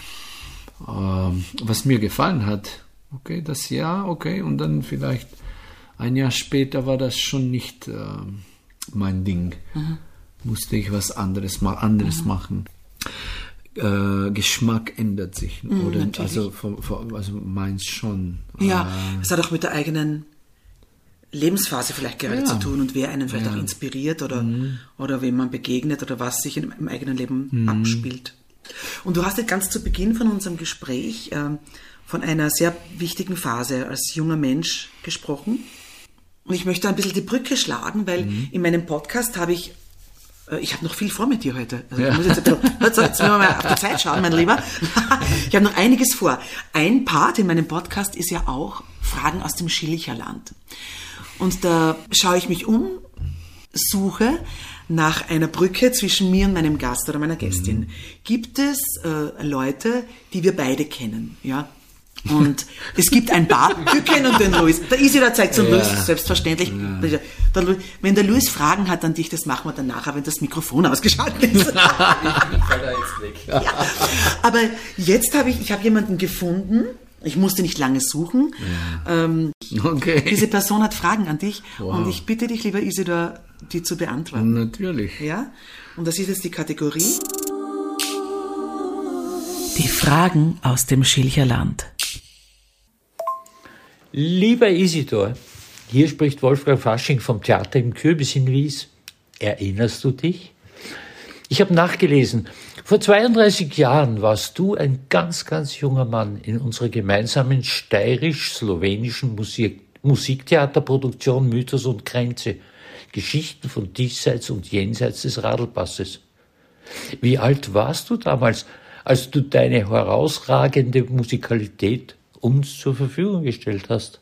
äh, was mir gefallen hat, okay, das Jahr, okay, und dann vielleicht ein Jahr später war das schon nicht äh, mein Ding. Mhm. Musste ich was anderes, mal anderes mhm. machen. Äh, Geschmack ändert sich, mhm, oder? Also, von, von, also meins schon. Ja, äh, es hat auch mit der eigenen Lebensphase vielleicht gerade ja. zu tun und wer einen vielleicht ja. auch inspiriert oder, mhm. oder wem man begegnet oder was sich in, im eigenen Leben mhm. abspielt. Und du hast jetzt ganz zu Beginn von unserem Gespräch äh, von einer sehr wichtigen Phase als junger Mensch gesprochen. Und ich möchte ein bisschen die Brücke schlagen, weil mhm. in meinem Podcast habe ich äh, ich habe noch viel vor mit dir heute. Also ja. ich muss jetzt, jetzt, jetzt müssen wir mal auf die Zeit schauen, mein Lieber. Ich habe noch einiges vor. Ein Part in meinem Podcast ist ja auch Fragen aus dem Schilcherland. Und da schaue ich mich um, suche nach einer Brücke zwischen mir und meinem Gast oder meiner Gästin. Mhm. Gibt es äh, Leute, die wir beide kennen? Ja. Und es gibt ein paar, wir kennen den Luis. Der Isidor zeigt zum ja. Luis, selbstverständlich. Ja. Der Luis, wenn der Luis Fragen hat an dich, das machen wir dann nachher, wenn das Mikrofon ausgeschaltet ist. Ich, ich fall da jetzt weg. Ja. Aber jetzt habe ich, ich habe jemanden gefunden, ich musste nicht lange suchen. Ja. Ähm, okay. Diese Person hat Fragen an dich wow. und ich bitte dich, lieber Isidor, die zu beantworten. Natürlich. Ja? Und das ist jetzt die Kategorie Die Fragen aus dem Schilcherland. Lieber Isidor, hier spricht Wolfgang Fasching vom Theater im Kürbis in Wies. Erinnerst du dich? Ich habe nachgelesen. Vor zweiunddreißig Jahren warst du ein ganz, ganz junger Mann in unserer gemeinsamen steirisch-slowenischen Musik- Musiktheaterproduktion Mythos und Grenze. Geschichten von diesseits und jenseits des Radlpasses. Wie alt warst du damals, als du deine herausragende Musikalität uns zur Verfügung gestellt hast?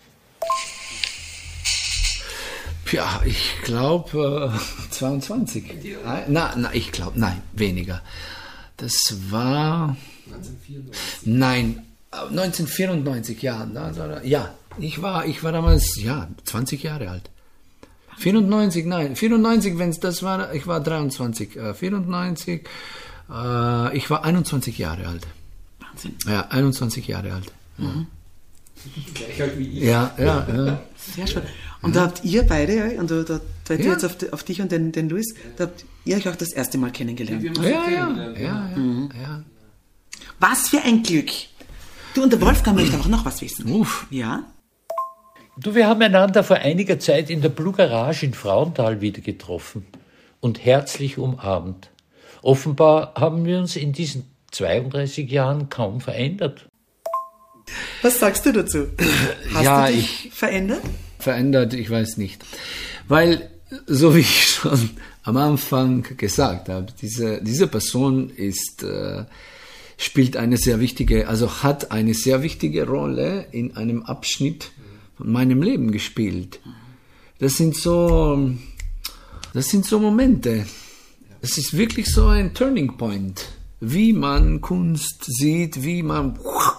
Ja, ich glaube äh, zweiundzwanzig. Na, na, ich glaube, nein, weniger. Das war neunzehnhundertvierundneunzig. Nein, neunzehnhundertvierundneunzig, ja. Da, da, ja, ich war, ich war damals, ja, zwanzig Jahre alt. vierundneunzig, nein, vierundneunzig, wenn es das war, ich war dreiundzwanzig. Äh, vierundneunzig, äh, ich war einundzwanzig Jahre alt. Wahnsinn. Ja, einundzwanzig Jahre alt. Ja. Mhm. Gleich alt wie ich. Ja, ja, ja. Sehr schön. Und da habt ihr beide, und da, da seid ihr ja. jetzt auf, auf dich und den, den Luis, da habt ihr euch auch das erste Mal kennengelernt. Ja, ja, ja, ja, ja, mhm. ja. Was für ein Glück. Du, und der Wolfgang möchte auch noch was wissen. Uff. Ja? Du, wir haben einander vor einiger Zeit in der Blue Garage in Frauenthal wieder getroffen und herzlich umarmt. Offenbar haben wir uns in diesen zweiunddreißig Jahren kaum verändert. Was sagst du dazu? Hast ja, du dich ich verändert? Verändert, ich weiß nicht. Weil, so wie ich schon am Anfang gesagt habe, diese, diese Person ist, äh, spielt eine sehr wichtige, also hat eine sehr wichtige Rolle in einem Abschnitt von meinem Leben gespielt. Das sind so, das sind so Momente. Es ist wirklich so ein Turning Point, wie man Kunst sieht, wie man,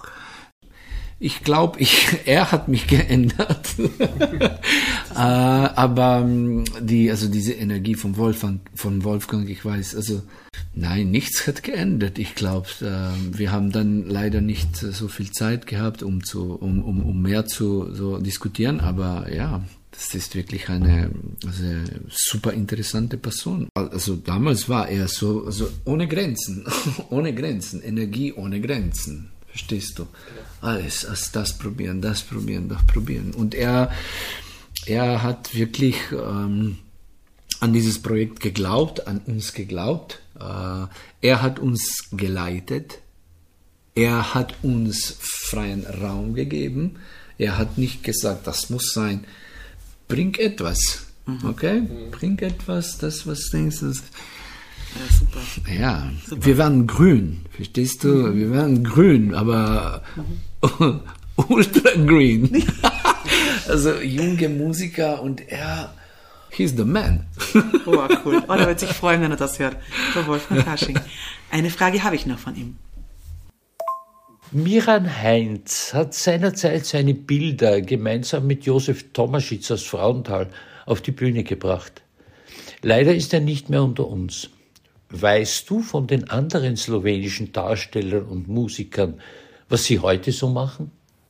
ich glaube, ich, er hat mich geändert. äh, aber die, also diese Energie von Wolfgang, von Wolfgang, ich weiß, also nein, nichts hat geändert. Ich glaube, äh, wir haben dann leider nicht so viel Zeit gehabt, um zu, um, um, um mehr zu so diskutieren. Aber ja, das ist wirklich eine, also eine super interessante Person. Also damals war er so, so ohne Grenzen, ohne Grenzen, Energie ohne Grenzen. Verstehst du? Alles, also das probieren, das probieren, das probieren. Und er, er hat wirklich ähm, an dieses Projekt geglaubt, an uns geglaubt. Äh, er hat uns geleitet. er hat uns freien Raum gegeben. Er hat nicht gesagt, das muss sein. Bring etwas, okay? Bring etwas, das, was denkst du. Ja, super. Ja, super. Wir waren grün, verstehst du? Mhm. Wir waren grün, aber mhm. ultra green. Also junge Musiker und er, he's the man. Oh, cool. Oh, der wird sich freuen, wenn er das hört. Der Wolfgang Fasching. Eine Frage habe ich noch von ihm. Miran Heinz hat seinerzeit seine Bilder gemeinsam mit Josef Tomaschitz aus Frauenthal auf die Bühne gebracht. Leider ist er nicht mehr unter uns. Weißt du von den anderen slowenischen Darstellern und Musikern, was sie heute so machen?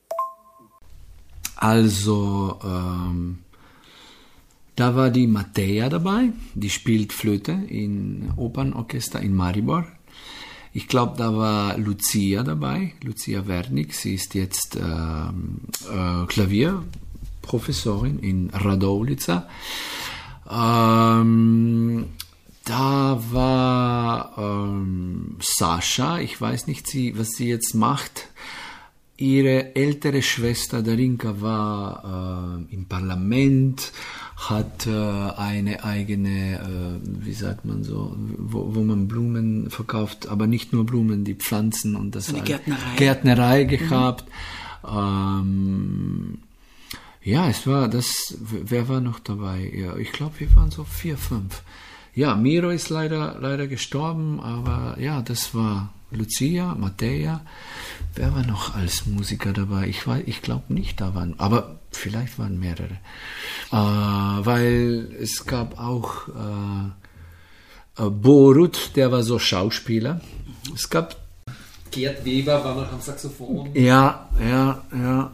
Also, ähm, da war die Mateja dabei, die spielt Flöte im Opernorchester in Maribor. Ich glaube, da war Lucia dabei, Lucia Wernik, sie ist jetzt ähm, äh, Klavierprofessorin in Radovljica. Ähm, da war ähm, Sascha, ich weiß nicht, sie, was sie jetzt macht. Ihre ältere Schwester Darinka war äh, im Parlament, hat äh, eine eigene, äh, wie sagt man so, wo, wo man Blumen verkauft, aber nicht nur Blumen, die Pflanzen und das eine Gärtnerei, Gärtnerei gehabt. Mhm. Ähm, ja, es war das, wer war noch dabei? Ja, ich glaube, wir waren so vier, fünf. Ja, Miro ist leider, leider gestorben, aber ja, das war Lucia, Mateja. Wer war noch als Musiker dabei? Ich weiß, ich glaube nicht, da waren, aber vielleicht waren mehrere. Äh, weil es gab auch äh, äh, Borut, der war so Schauspieler. Es gab Gerd Weber war noch am Saxophon. Ja, ja, ja.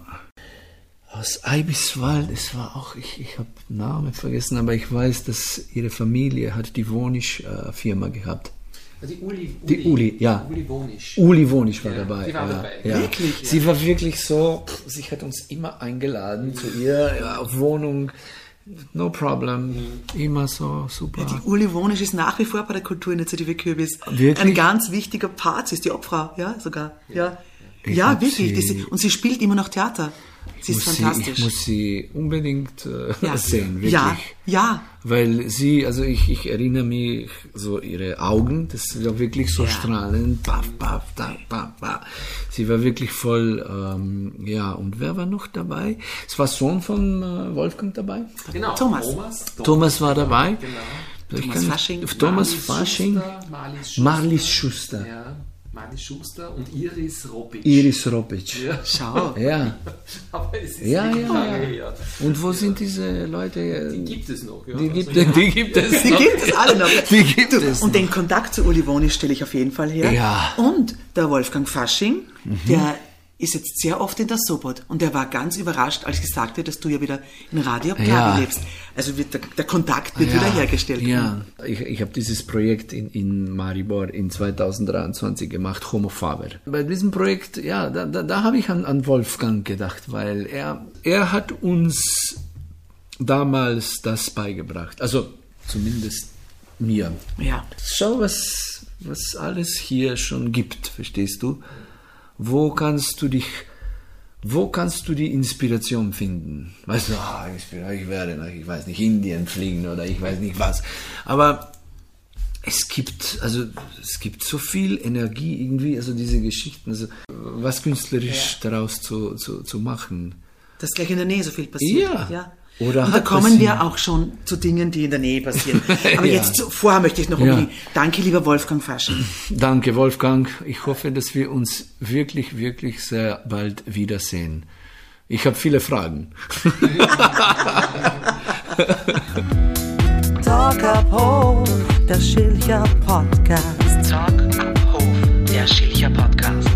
Aus Eibiswald, es war auch, ich, ich habe den Namen vergessen, aber ich weiß, dass ihre Familie hat die Wonisch-Firma äh, gehabt. Die Uli, Uli, die Uli, ja. Uli Wonisch. Uli Wonisch war ja, dabei. Die war ja, dabei. Ja. Wirklich? Sie war wirklich so, sie hat uns immer eingeladen zu ihr, ja, auf Wohnung, no problem, mhm. immer so super. Ja, die Uli Wonisch ist nach wie vor bei der Kulturinitiative Kürbis wirklich? Ein ganz wichtiger Part, sie ist die Obfrau, ja, sogar. Ja, ja, ja wirklich. Sie, und sie spielt immer noch Theater. Sie ist fantastisch. Sie, ich muss sie unbedingt äh, ja. sehen, wirklich. Ja, ja. Weil sie, also ich, ich erinnere mich, so ihre Augen, das war wirklich so ja. strahlend. Baf, baf, da, baf, baf. Sie war wirklich voll, ähm, ja, und wer war noch dabei? Es war Sohn von äh, Wolfgang dabei. Genau, Thomas. Thomas, Thomas war dabei. Genau. Thomas Fasching. Thomas Fasching. Marlies Schuster. Ja. Marlies Schuster und Iris Ropic. Iris Ropic. Ja. Schau. Ja. Aber es ist ja, ja, ja, lange ja. her. Und wo ja. sind diese Leute? Die gibt es noch. Ja. Die, gibt, also, die gibt es Die noch. gibt es alle noch. Die gibt es Und noch. den Kontakt zu Uli Wonisch stelle ich auf jeden Fall her. Ja. Und der Wolfgang Fasching, mhm. der ist jetzt sehr oft in der Sobot und der war ganz überrascht, als ich gesagt habe, dass du ja wieder in Radio Pravi ja. lebst. Also wird der, der Kontakt wird ja. wieder hergestellt. Ja, ich, ich habe dieses Projekt in, in Maribor in zweitausenddreiundzwanzig gemacht, Homo Faber. Bei diesem Projekt, ja, da, da, da habe ich an, an Wolfgang gedacht, weil er, er hat uns damals das beigebracht, also zumindest mir. Ja. Schau, was, was alles hier schon gibt, verstehst du? Wo kannst du dich, wo kannst du die Inspiration finden? Weißt du, ah, ich werde nach, ich weiß nicht, Indien fliegen oder ich weiß nicht was. Aber es gibt, also, es gibt so viel Energie irgendwie, also diese Geschichten, also, was künstlerisch ja. daraus zu, zu, zu machen. Dass gleich in der Nähe so viel passiert. Ja. ja. Oder und da kommen wir auch schon zu Dingen, die in der Nähe passieren. Aber ja. jetzt vorher möchte ich noch ja. um die, danke lieber Wolfgang Fasching. Danke Wolfgang. Ich hoffe, dass wir uns wirklich, wirklich sehr bald wiedersehen. Ich habe viele Fragen. Talk ab Hof, der Schilcher Podcast. Talk ab Hof, der Schilcher Podcast.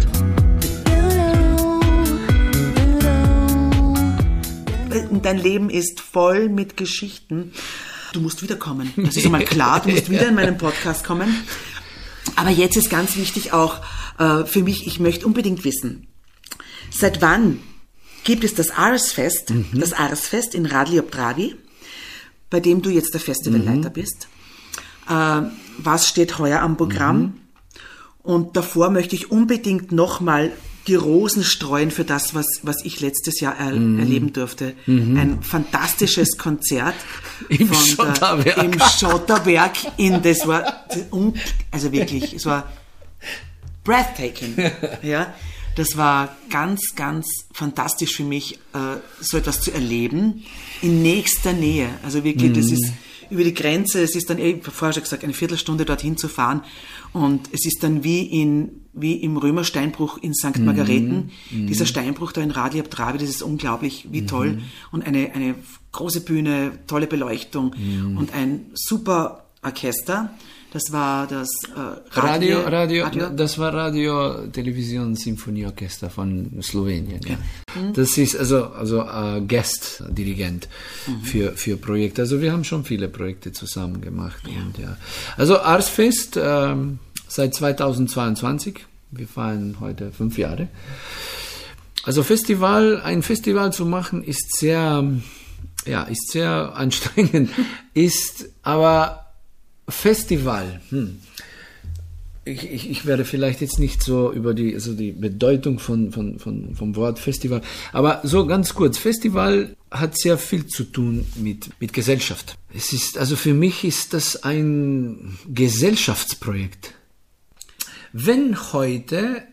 Dein Leben ist voll mit Geschichten. Du musst wiederkommen. Das ist einmal klar, du musst wieder in meinen Podcast kommen. Aber jetzt ist ganz wichtig auch äh, für mich, ich möchte unbedingt wissen, seit wann gibt es das Arsfest, mhm. das Arsfest in Radio Pravi, bei dem du jetzt der Festivalleiter mhm. bist? Äh, was steht heuer am Programm? Mhm. Und davor möchte ich unbedingt nochmal die Rosen streuen für das, was, was ich letztes Jahr er, mm. erleben durfte. Mm-hmm. Ein fantastisches Konzert im von Schotterberg. Der, im Schotterberg in, das war, also wirklich, es war breathtaking, ja. Das war ganz, ganz fantastisch für mich, äh, so etwas zu erleben, in nächster Nähe. Also wirklich, mm. das ist über die Grenze, es ist dann, ich habe vorher schon gesagt, eine Viertelstunde dorthin zu fahren und es ist dann wie in, wie im Römersteinbruch in Sankt Margareten. Mm. Dieser Steinbruch da in Radi ab Trabi, das ist unglaublich, wie mm. toll. Und eine, eine große Bühne, tolle Beleuchtung mm. und ein super Orchester. Das war das äh, Radio, Radio, Radio, Radio, das war Radio Television Sinfonieorchester von Slowenien. Ja. Ja. Mhm. Das ist also also äh, Guest-Dirigent mhm. für für Projekte. Also wir haben schon viele Projekte zusammen gemacht. Ja. Und, ja. Also Arsfest ähm, seit zweitausendzweiundzwanzig. Wir feiern heute fünf Jahre. Also Festival, ein Festival zu machen ist sehr, ja, ist sehr anstrengend. Ist aber Festival. Hm. Ich, ich, ich werde vielleicht jetzt nicht so über die, also die Bedeutung von, von, von, vom Wort Festival, aber so ganz kurz. Festival hat sehr viel zu tun mit, mit Gesellschaft. Es ist, also für mich ist das ein Gesellschaftsprojekt. Wenn heute,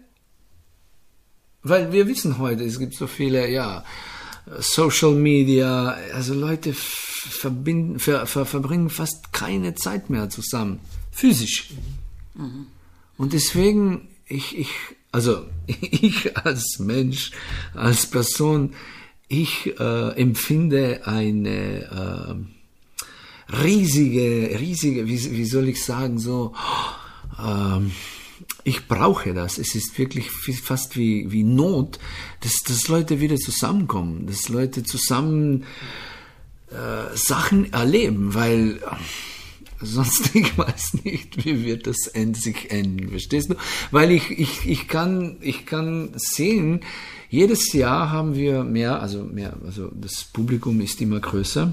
weil wir wissen heute, es gibt so viele, ja, Social Media, also Leute verbinden, ver, ver, verbringen fast keine Zeit mehr zusammen, physisch. Mhm. Und deswegen, ich, ich, also ich als Mensch, als Person, ich äh, empfinde eine äh, riesige, riesige, wie, wie soll ich sagen, so, äh, ich brauche das. Es ist wirklich fast wie, wie Not, dass, dass Leute wieder zusammenkommen, dass Leute zusammen äh, Sachen erleben, weil äh, sonst ich weiß nicht, wie wird das end sich enden, verstehst du? Weil ich, ich, ich kann, ich kann sehen, jedes Jahr haben wir mehr, also mehr, also das Publikum ist immer größer,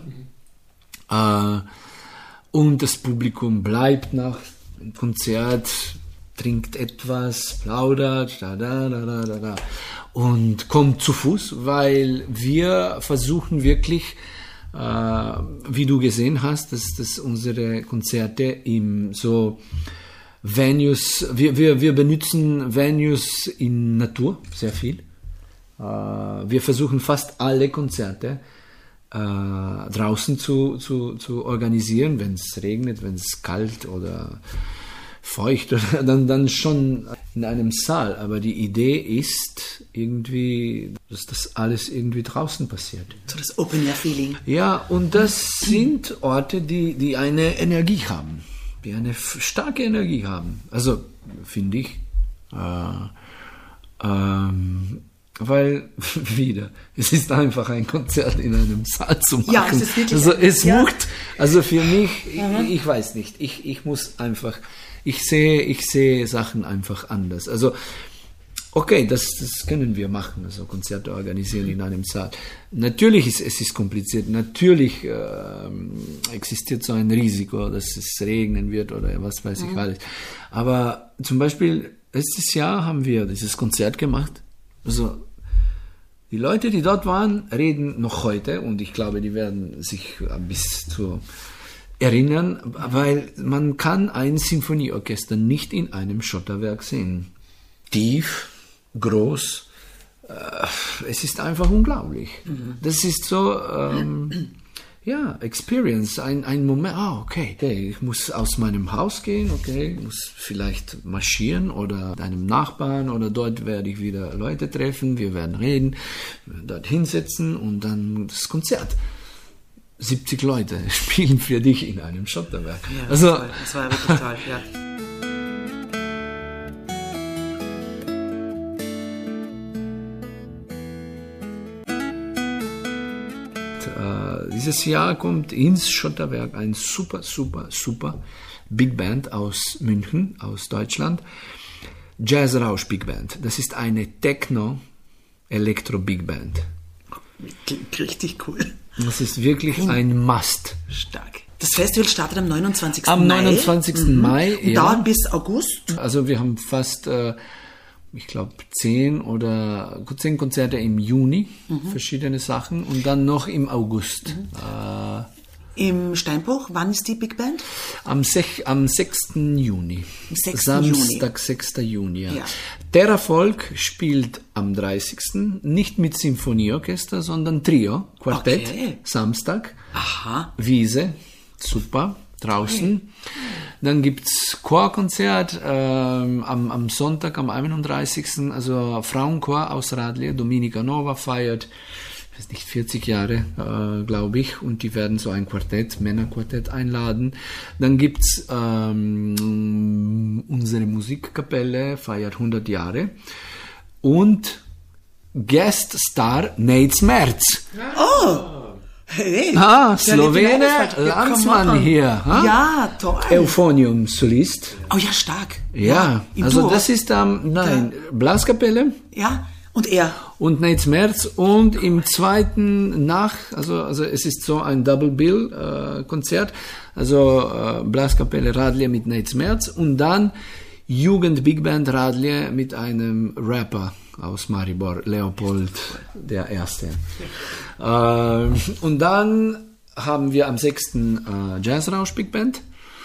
äh, und das Publikum bleibt nach dem Konzert, trinkt etwas, plaudert, da, da, da, da, da, da, und kommt zu Fuß, weil wir versuchen wirklich, äh, wie du gesehen hast, dass, dass unsere Konzerte im so Venues, wir, wir, wir benutzen Venues in Natur sehr viel. Äh, wir versuchen fast alle Konzerte äh, draußen zu, zu, zu organisieren, wenn es regnet, wenn es kalt oder feucht oder dann, dann schon in einem Saal. Aber die Idee ist irgendwie, dass das alles irgendwie draußen passiert. So das Open-Air-Feeling. Ja, und das sind Orte, die, die eine Energie haben, die eine starke Energie haben. Also, finde ich, äh, ähm, weil, wieder, es ist einfach ein Konzert in einem Saal zu machen. Ja, es ist wirklich also, es ja. macht, also für mich, ich, ich weiß nicht, ich, ich muss einfach, Ich sehe, ich sehe Sachen einfach anders. Also, okay, das, das können wir machen, also Konzerte organisieren in einem Saal. Natürlich ist es ist kompliziert, natürlich äh, existiert so ein Risiko, dass es regnen wird oder was weiß ich mhm. alles. Aber zum Beispiel, letztes Jahr haben wir dieses Konzert gemacht. Also, die Leute, die dort waren, reden noch heute und ich glaube, die werden sich bis zur erinnern, weil man kann ein Sinfonieorchester nicht in einem Schotterwerk sehen. Tief, groß, äh, es ist einfach unglaublich. Mhm. Das ist so, ähm, ja, Experience, ein, ein Moment, ah, okay, okay, ich muss aus meinem Haus gehen, okay, ich muss vielleicht marschieren oder einem Nachbarn oder dort werde ich wieder Leute treffen, wir werden reden, dort hinsetzen und dann das Konzert. siebzig Leute spielen für dich in einem Schotterwerk. Ja, also, das, war, das war wirklich toll, ja. Und, äh, dieses Jahr kommt ins Schotterwerk ein super, super, super Big Band aus München, aus Deutschland. Jazz Rausch Big Band. Das ist eine Techno-Elektro-Big Band. Klingt richtig cool. Das ist wirklich ein Must. Stark. Das Festival startet am neunundzwanzigsten Am Mai. neunundzwanzigsten Mai, Und ja. dauert bis August. Also wir haben fast, äh, ich glaube, zehn oder zehn Konzerte im Juni, verschiedene Sachen, und dann noch im August. Äh, Im Steinbruch, wann ist die Big Band? am, sech, am sechsten Juni. Am sechsten Juni. Samstag, sechsten Juni, ja. Ja. Terra Folk spielt am dreißigsten nicht mit Symphonieorchester, sondern Trio, Quartett, Okay. Samstag. Aha. Wiese, super, draußen. Dann gibt's Chorkonzert ähm, am, am Sonntag, am einunddreißigsten Also Frauenchor aus Radlje, Dominika Nova feiert, ich weiß nicht, vierzig Jahre, äh, glaube ich, und die werden so ein Quartett, Männerquartett einladen. Dann gibt's ähm, unsere Musikkapelle, feiert hundert Jahre. Und Guest Star Nate Merz. Hey. Ah, Ja, nicht Slowene, die Landeswelt. Ja, Landsmann come on. hier. Ha? Ja, toll. Euphonium-Solist. Oh ja, stark. Ja, im also Duo. das ist am, nein, Blaskapelle Ja, und er. und Nate Merz, und im zweiten nach, also, also es ist so ein Double Bill äh, Konzert, also äh, Blaskapelle Radlje mit Nate Merz und dann Jugend Big Band Radlje mit einem Rapper aus Maribor, Leopold der Erste. Äh, und dann haben wir am sechsten Äh, Jazzrausch Big Band.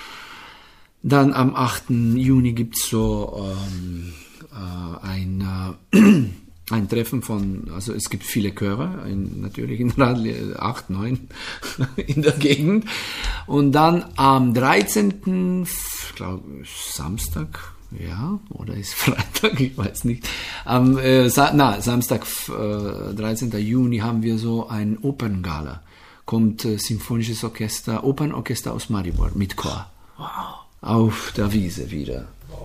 Dann am achten Juni gibt's so ähm, äh, ein, äh, ein Treffen von, also es gibt viele Chöre, in, natürlich in Radlje, acht, neun in der Gegend. Und dann am dreizehnten Ich glaube, Samstag, ja, oder ist Freitag, ich weiß nicht. Am äh, Sa- na, Samstag, äh, dreizehnten Juni haben wir so ein Operngala. Kommt äh, Symphonisches Orchester, Opernorchester aus Maribor mit Chor. Wow. Auf der Wiese wieder.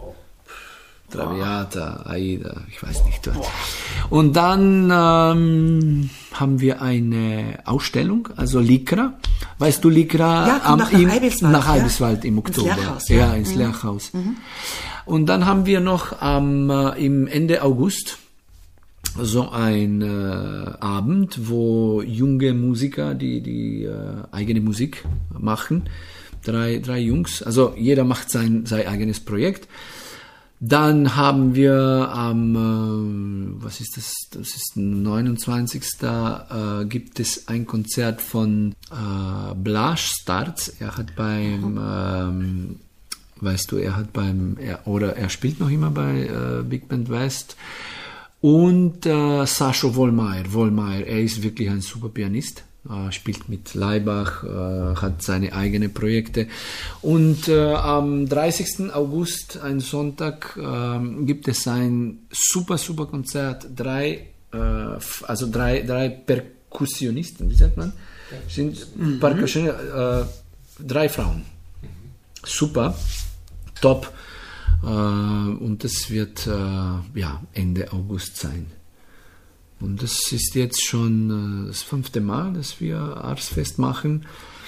Traviata, Aida, ich weiß nicht. Dort. Und dann ähm, haben wir eine Ausstellung, also Likra. Weißt du, Likra? Ja, kommt nach im, Eibiswald, nach ja. Eibiswald im Ins Oktober. Lerchhaus, ja. ja. ja, ins Lerchhaus. Und dann haben wir noch am äh, im Ende August so ein äh, Abend, wo junge Musiker die die äh, eigene Musik machen. Drei, drei Jungs, also jeder macht sein, sein eigenes Projekt. Dann haben wir am, äh, was ist das, das ist neunundzwanzigsten Äh, gibt es ein Konzert von äh, Blaž Starc. Er hat beim, ähm, weißt du, er hat beim, er, oder er spielt noch immer bei äh, Big Band West. Und äh, Sascho Wollmeier, Wollmeier, er ist wirklich ein super Pianist. Äh, spielt mit Laibach, äh, hat seine eigenen Projekte. Und äh, am dreißigsten August, ein Sonntag, äh, gibt es ein super, super Konzert. Drei, äh, also drei, drei Perkussionisten, wie sagt man? Sind mhm. Percussion, äh, drei Frauen. Super, top. Äh, und das wird äh, ja, Ende August sein. Und das ist jetzt schon äh, das fünfte Mal, dass wir Arsfest machen.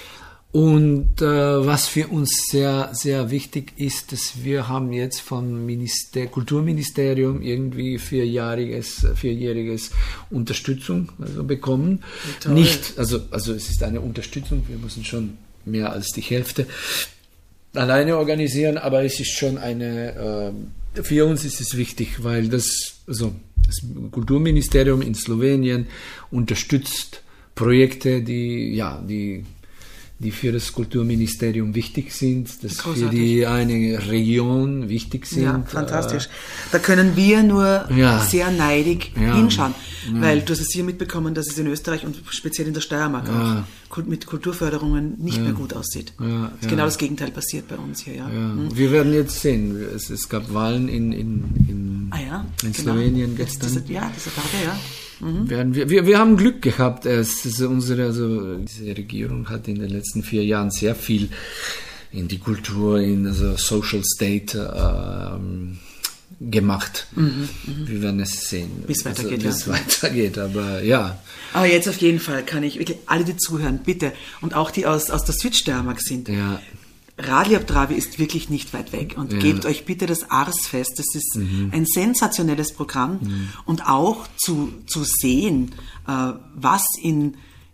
Und äh, was für uns sehr, sehr wichtig ist, dass wir haben jetzt vom Minister- Kulturministerium irgendwie vierjähriges, vierjähriges Unterstützung also bekommen. Nicht, also, also es ist eine Unterstützung, wir müssen schon mehr als die Hälfte alleine organisieren, aber es ist schon eine, äh, für uns ist es wichtig, weil das, also, das Kulturministerium in Slowenien unterstützt Projekte, die, ja, die, die für das Kulturministerium wichtig sind, das Großartig. für die eine Region wichtig sind. Ja, fantastisch. Da können wir nur Ja. sehr neidig Ja. hinschauen, Ja. weil du hast es hier mitbekommen, dass es in Österreich und speziell in der Steiermark Ja. auch Kult- mit Kulturförderungen nicht mehr gut aussieht. Ja, Ist ja. Genau das Gegenteil passiert bei uns hier. Ja. Ja, wir werden jetzt sehen. Es, es gab Wahlen in, in, in, Ah ja, in genau. Slowenien Jetzt gestern. Diese, ja, diese Tage, ja. Werden wir, wir, wir haben Glück gehabt. Es, also unsere, also diese Regierung hat in den letzten vier Jahren sehr viel in die Kultur, in also Social State ähm, gemacht. Mhm, wir werden es sehen, Wie es weitergeht, also, wie es ja. weitergeht. Aber ja, Aber jetzt auf jeden Fall kann ich wirklich alle, die zuhören, bitte, und auch die aus, aus der Südsteiermark sind, ja, Radlje ob Dravi ist wirklich nicht weit weg und Ja. gebt euch bitte das Arsfest. Das ist ein sensationelles Programm und auch zu, zu sehen, äh, was in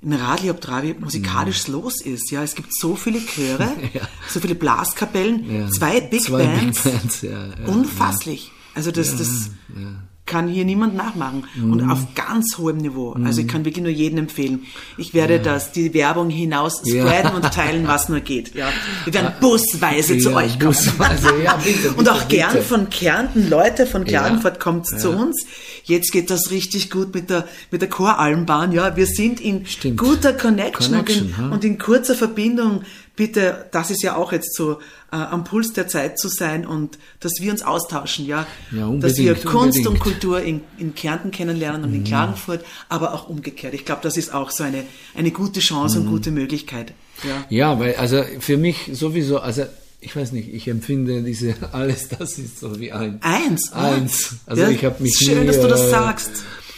in Radli ob Dravi musikalisch los ist. Ja, es gibt so viele Chöre, Ja. so viele Blaskapellen, Ja. zwei Big Zwei Bands. Big Bands, ja, ja, Unfasslich. Also das, das kann hier niemand nachmachen. Und Mhm. auf ganz hohem Niveau. Also ich kann wirklich nur jedem empfehlen. Ich werde das, die Werbung hinaus Ja. spreaden und teilen, was nur geht. Ja. Wir werden busweise zu Ja, euch kommen. busweise, ja, bitte, und bitte, auch gern bitte. von Kärnten, Leute von Klagenfurt Ja. kommt zu Ja. uns. Jetzt geht das richtig gut mit der, mit der Choralmbahn. Ja, wir sind in Stimmt. guter Connection, Connection, und, in, ha? und in kurzer Verbindung. Bitte, das ist ja auch jetzt so, äh, am Puls der Zeit zu sein und dass wir uns austauschen, ja. Ja, dass wir unbedingt, Kunst und unbedingt. Kultur in, in Kärnten kennenlernen und in Klagenfurt, aber auch umgekehrt. Ich glaube, das ist auch so eine, eine gute Chance und gute Möglichkeit. Ja. Ja, weil, also für mich sowieso, also ich weiß nicht, ich empfinde diese, alles das ist so wie ein. Eins. oder? Eins. Also Ja, ich habe mich schön, nie, dass du das äh, sagst.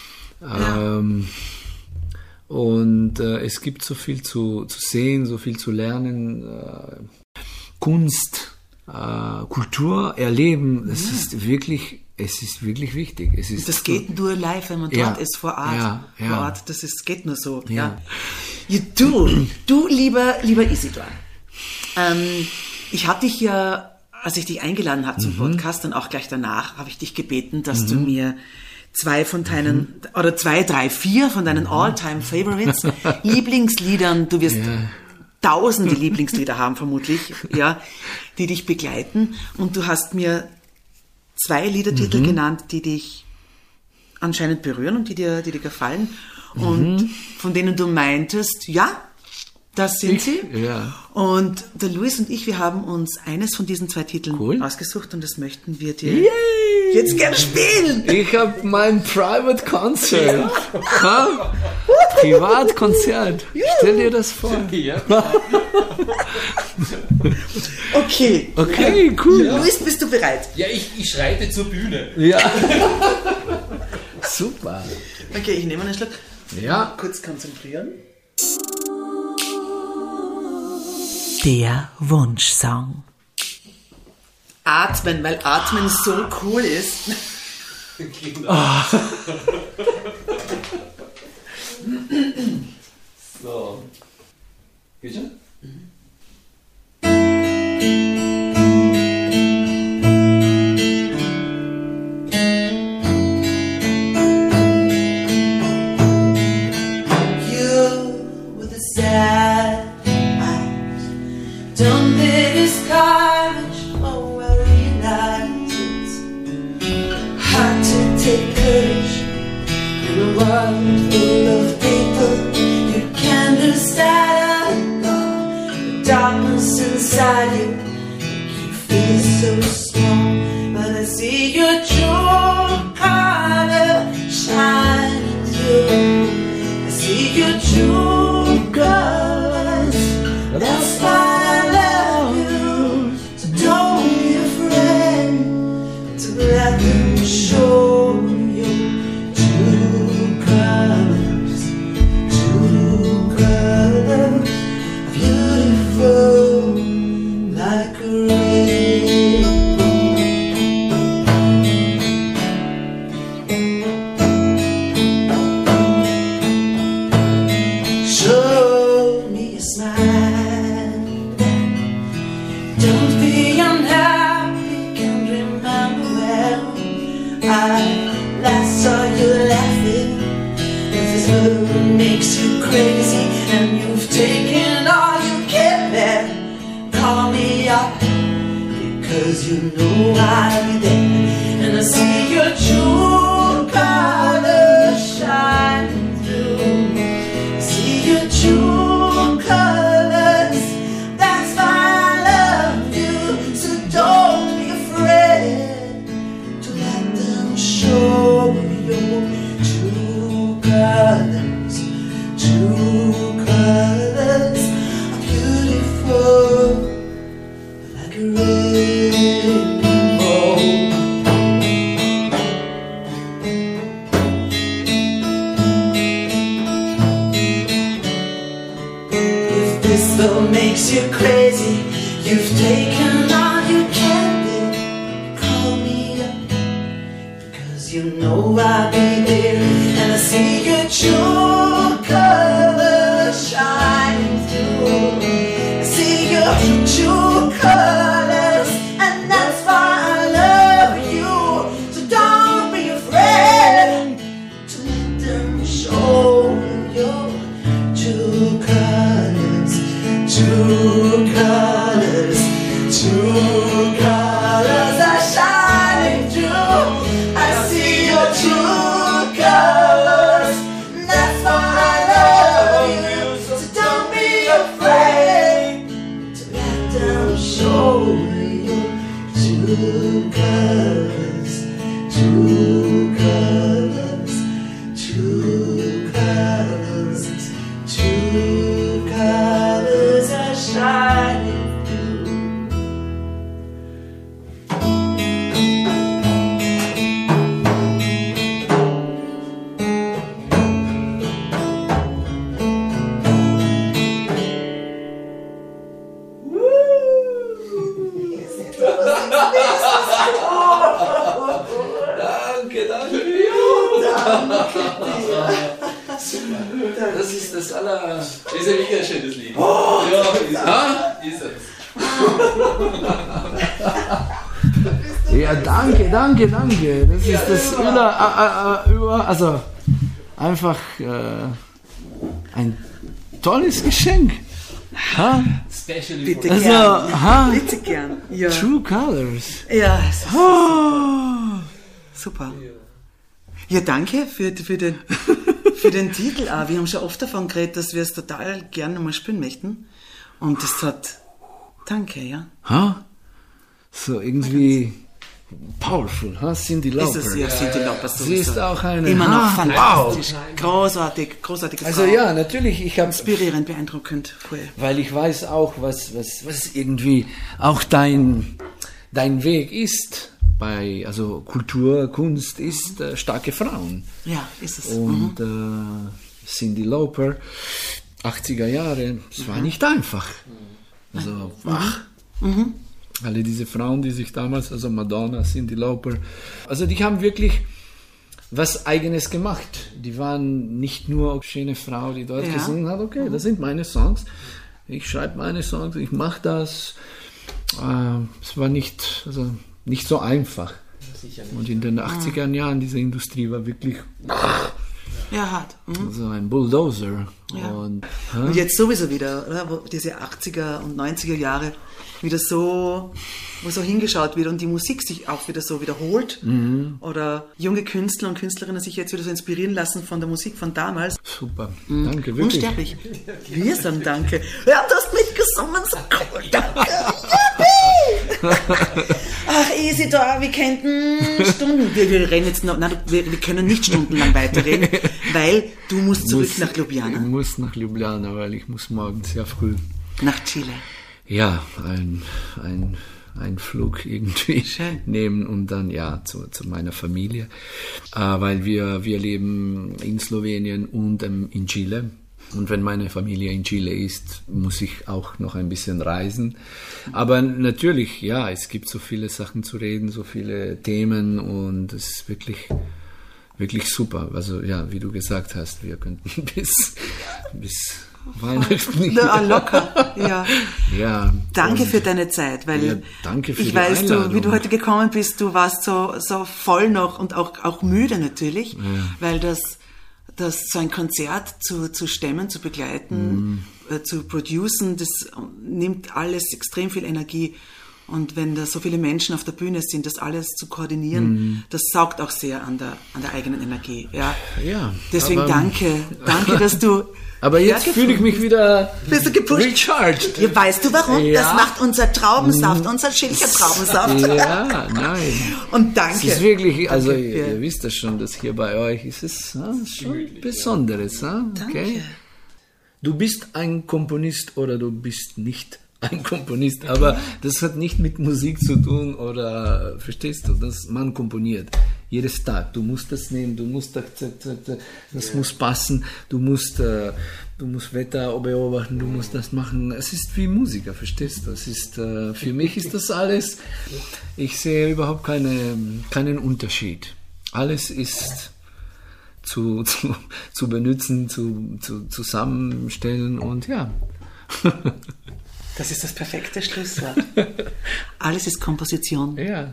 Ähm, und äh, es gibt so viel zu, zu sehen, so viel zu lernen. Äh, Kunst, äh, Kultur erleben, das ist wirklich, es ist wirklich wichtig. Es ist Das geht nur live, wenn man Ja. dort ist, vor Ort. Ja, ja. Vor Ort, das ist, geht nur so. Ja. Ja. Ja, du, du lieber, lieber Isidor, ähm, ich hatte dich ja, als ich dich eingeladen habe Mhm. zum Podcast und auch gleich danach, habe ich dich gebeten, dass du mir zwei von deinen, Mhm. oder zwei, drei, vier von deinen All-Time-Favorites, Lieblingsliedern, du wirst Ja. tausende Lieblingslieder haben vermutlich, ja, die dich begleiten. Und du hast mir zwei Liedertitel Mhm. genannt, die dich anscheinend berühren und die dir, die dir gefallen und von denen du meintest, ja, das sind Mhm. Ich- sie. ja. Und der Luis und ich, wir haben uns eines von diesen zwei Titeln Cool. ausgesucht und das möchten wir dir jetzt gerne spielen. Ich habe mein Private Concert. Ha? Privatkonzert. Stell dir das vor. Ja. Okay. Okay, cool. Luis, bist du bereit? Ja, ich, ich schreite zur Bühne. Ja. Super. Okay, ich nehme einen Schluck. Ja. Kurz konzentrieren. Der Wunschsong. Atmen, weil Atmen so cool ist. So. Geht schon? You with the sad eyes, don't let his courage. Oh, I realize it's hard to take courage in a world full of people. You can't understand the darkness inside you. You feel so small, but I see your true color shining through. I see your true colors. That's why I love you. So don't be afraid to let them show you true colors. True colors, beautiful like a rainbow. Show me a smile. Don't be unhappy. Can't remember when I last saw you laughing. If this moon makes you crazy and you've taken all you can bear, call me up because you know I'll be there. And I see your true colors shining through. I see your true colors. That's why I love you. So don't be afraid to let them show your true colors. True colors are beautiful like a rainbow. If this though makes you crazy, you've taken all you can be. Call me up because you know I'll be there, and I see your true colors. Two colors, two colors, two colors, two colors are shining through. Danke, danke. Das ist das aller... Das ist ja wirklich ein schönes Lied. Oh, ja, ist es. ah? Ist es. Ja, danke, danke, danke. Das ist das über, äh, äh, über also einfach äh, ein tolles Geschenk. Ha? Especially Bitte for Also, gern. ha? Bitte gern. Ja, True Colors. ja es ist Oh. super. Ja, danke für, für, den, für den Titel auch. Wir haben schon oft davon geredet, dass wir es total gerne nochmal spielen möchten. Und das hat... Danke, ja. Ha? So irgendwie powerful, ha? Cindy Lauper. Ist es ja, Cindy Lauper sowieso. Sie ist auch eine... Immer noch Ah, fantastisch. Großartig, großartige Also Frau. ja, natürlich, ich habe... Inspirierend, beeindruckend. Cool. Weil ich weiß auch, was, was, was irgendwie auch dein, dein Weg ist. Bei, also Kultur, Kunst ist äh, starke Frauen. Ja, ist es. Und äh, Cindy Lauper, achtziger Jahre, es war nicht einfach. Also, ach, alle diese Frauen, die sich damals, also Madonna, Cindy Lauper, also die haben wirklich was Eigenes gemacht. Die waren nicht nur eine schöne Frau, die dort Ja. gesungen hat, okay, das sind meine Songs, ich schreibe meine Songs, ich mache das. Äh, es war nicht, also nicht so einfach. Und in den achtziger Jahren, diese Industrie war wirklich Ja, hart. Mhm. so ein Bulldozer. Ja. Und, Und jetzt sowieso wieder, oder? Wo diese achtziger und neunziger Jahre wieder so, wo so hingeschaut wird und die Musik sich auch wieder so wiederholt. Mhm. Oder junge Künstler und Künstlerinnen sich jetzt wieder so inspirieren lassen von der Musik von damals. super, danke, wirklich. Unsterblich. Wir sagen danke. Ja, du hast mitgesungen, so cool, danke. Yippie! Ach, Isidor, wir könnten Stunden, wir, wir reden jetzt noch, nein, wir, wir können nicht stundenlang weiterreden, weil du musst zurück Muss- nach Ljubljana, Ich muss nach Ljubljana, weil ich muss morgen sehr früh. nach Chile. Ja, ein, ein, ein Flug irgendwie Schön. nehmen und dann ja zu, zu meiner Familie, äh, weil wir, wir leben in Slowenien und ähm, in Chile. Und wenn meine Familie in Chile ist, muss ich auch noch ein bisschen reisen. Aber natürlich, ja, es gibt so viele Sachen zu reden, so viele Themen und es ist wirklich, wirklich super. Also ja, wie du gesagt hast, wir könnten bis, bis Weihnachten. Na, locker, ja. Ja. Danke und- für deine Zeit, weil Ja, danke für ich die weiß, du, wie Einladung. du heute gekommen bist, du warst so, so voll noch und auch, auch müde natürlich, weil das, das so ein Konzert zu, zu stemmen, zu begleiten, Mhm. äh, zu producen, das nimmt alles extrem viel Energie. Und wenn da so viele Menschen auf der Bühne sind, das alles zu koordinieren, Mhm. das saugt auch sehr an der, an der eigenen Energie. Ja, Ja, Deswegen aber- danke, danke, dass du Aber jetzt fühle ich mich wieder Bist du gepusht? recharged. Ja, weißt du warum? Ja. Das macht unser Traubensaft, unser Schilcher Traubensaft. Ja, nein. Und Es danke. ist wirklich, also Danke ihr, für- ihr wisst das schon, dass hier bei euch ist es ah, schon Besonderes. Ah, okay? Du bist ein Komponist oder du bist nicht ein Komponist, aber das hat nicht mit Musik zu tun oder, verstehst du, dass man komponiert. Jedes Tag, du musst das nehmen, du musst das, das muss passen, du musst, äh, du musst Wetter beobachten, du musst das machen. Es ist wie Musiker, verstehst du? Es ist, äh, für mich ist das alles, ich sehe überhaupt keine, keinen Unterschied. Alles ist zu, zu, zu benutzen, zu, zu zusammenstellen und ja. Das ist das perfekte Schlusswort. Alles ist Komposition. Ja.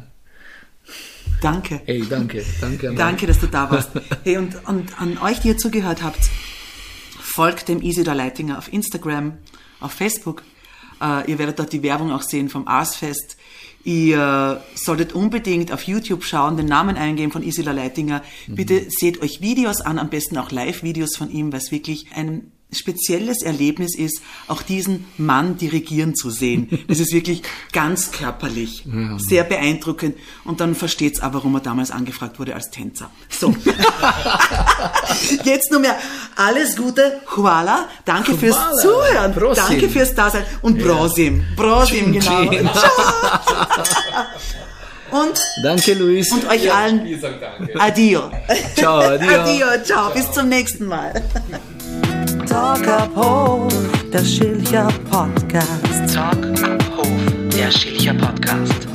Danke. Hey, danke, danke. an Danke, dass du da warst. Hey, und, und an euch, die ihr zugehört habt, folgt dem Isidor Leitinger auf Instagram, auf Facebook. Äh, ihr werdet dort die Werbung auch sehen vom Arsfest. Ihr solltet unbedingt auf YouTube schauen, den Namen eingeben von Isidor Leitinger. Bitte seht euch Videos an, am besten auch Live-Videos von ihm, weil es wirklich ein spezielles Erlebnis ist, auch diesen Mann dirigieren zu sehen. Das ist wirklich ganz körperlich, ja. Sehr beeindruckend. Und dann versteht's auch, warum er damals angefragt wurde als Tänzer. So. Jetzt nur mehr alles Gute, Hvala, danke Hvala. fürs Zuhören, Prosim. Danke fürs Dasein und Prosim, Prosim, genau. Und, danke, Luis. Und euch Ja, allen wir sagen danke. Adio. Ciao, adio. Adio, ciao, bis zum nächsten Mal. Talk ab Hof, der Schilcher Podcast. Talk ab Hof, der Schilcher Podcast.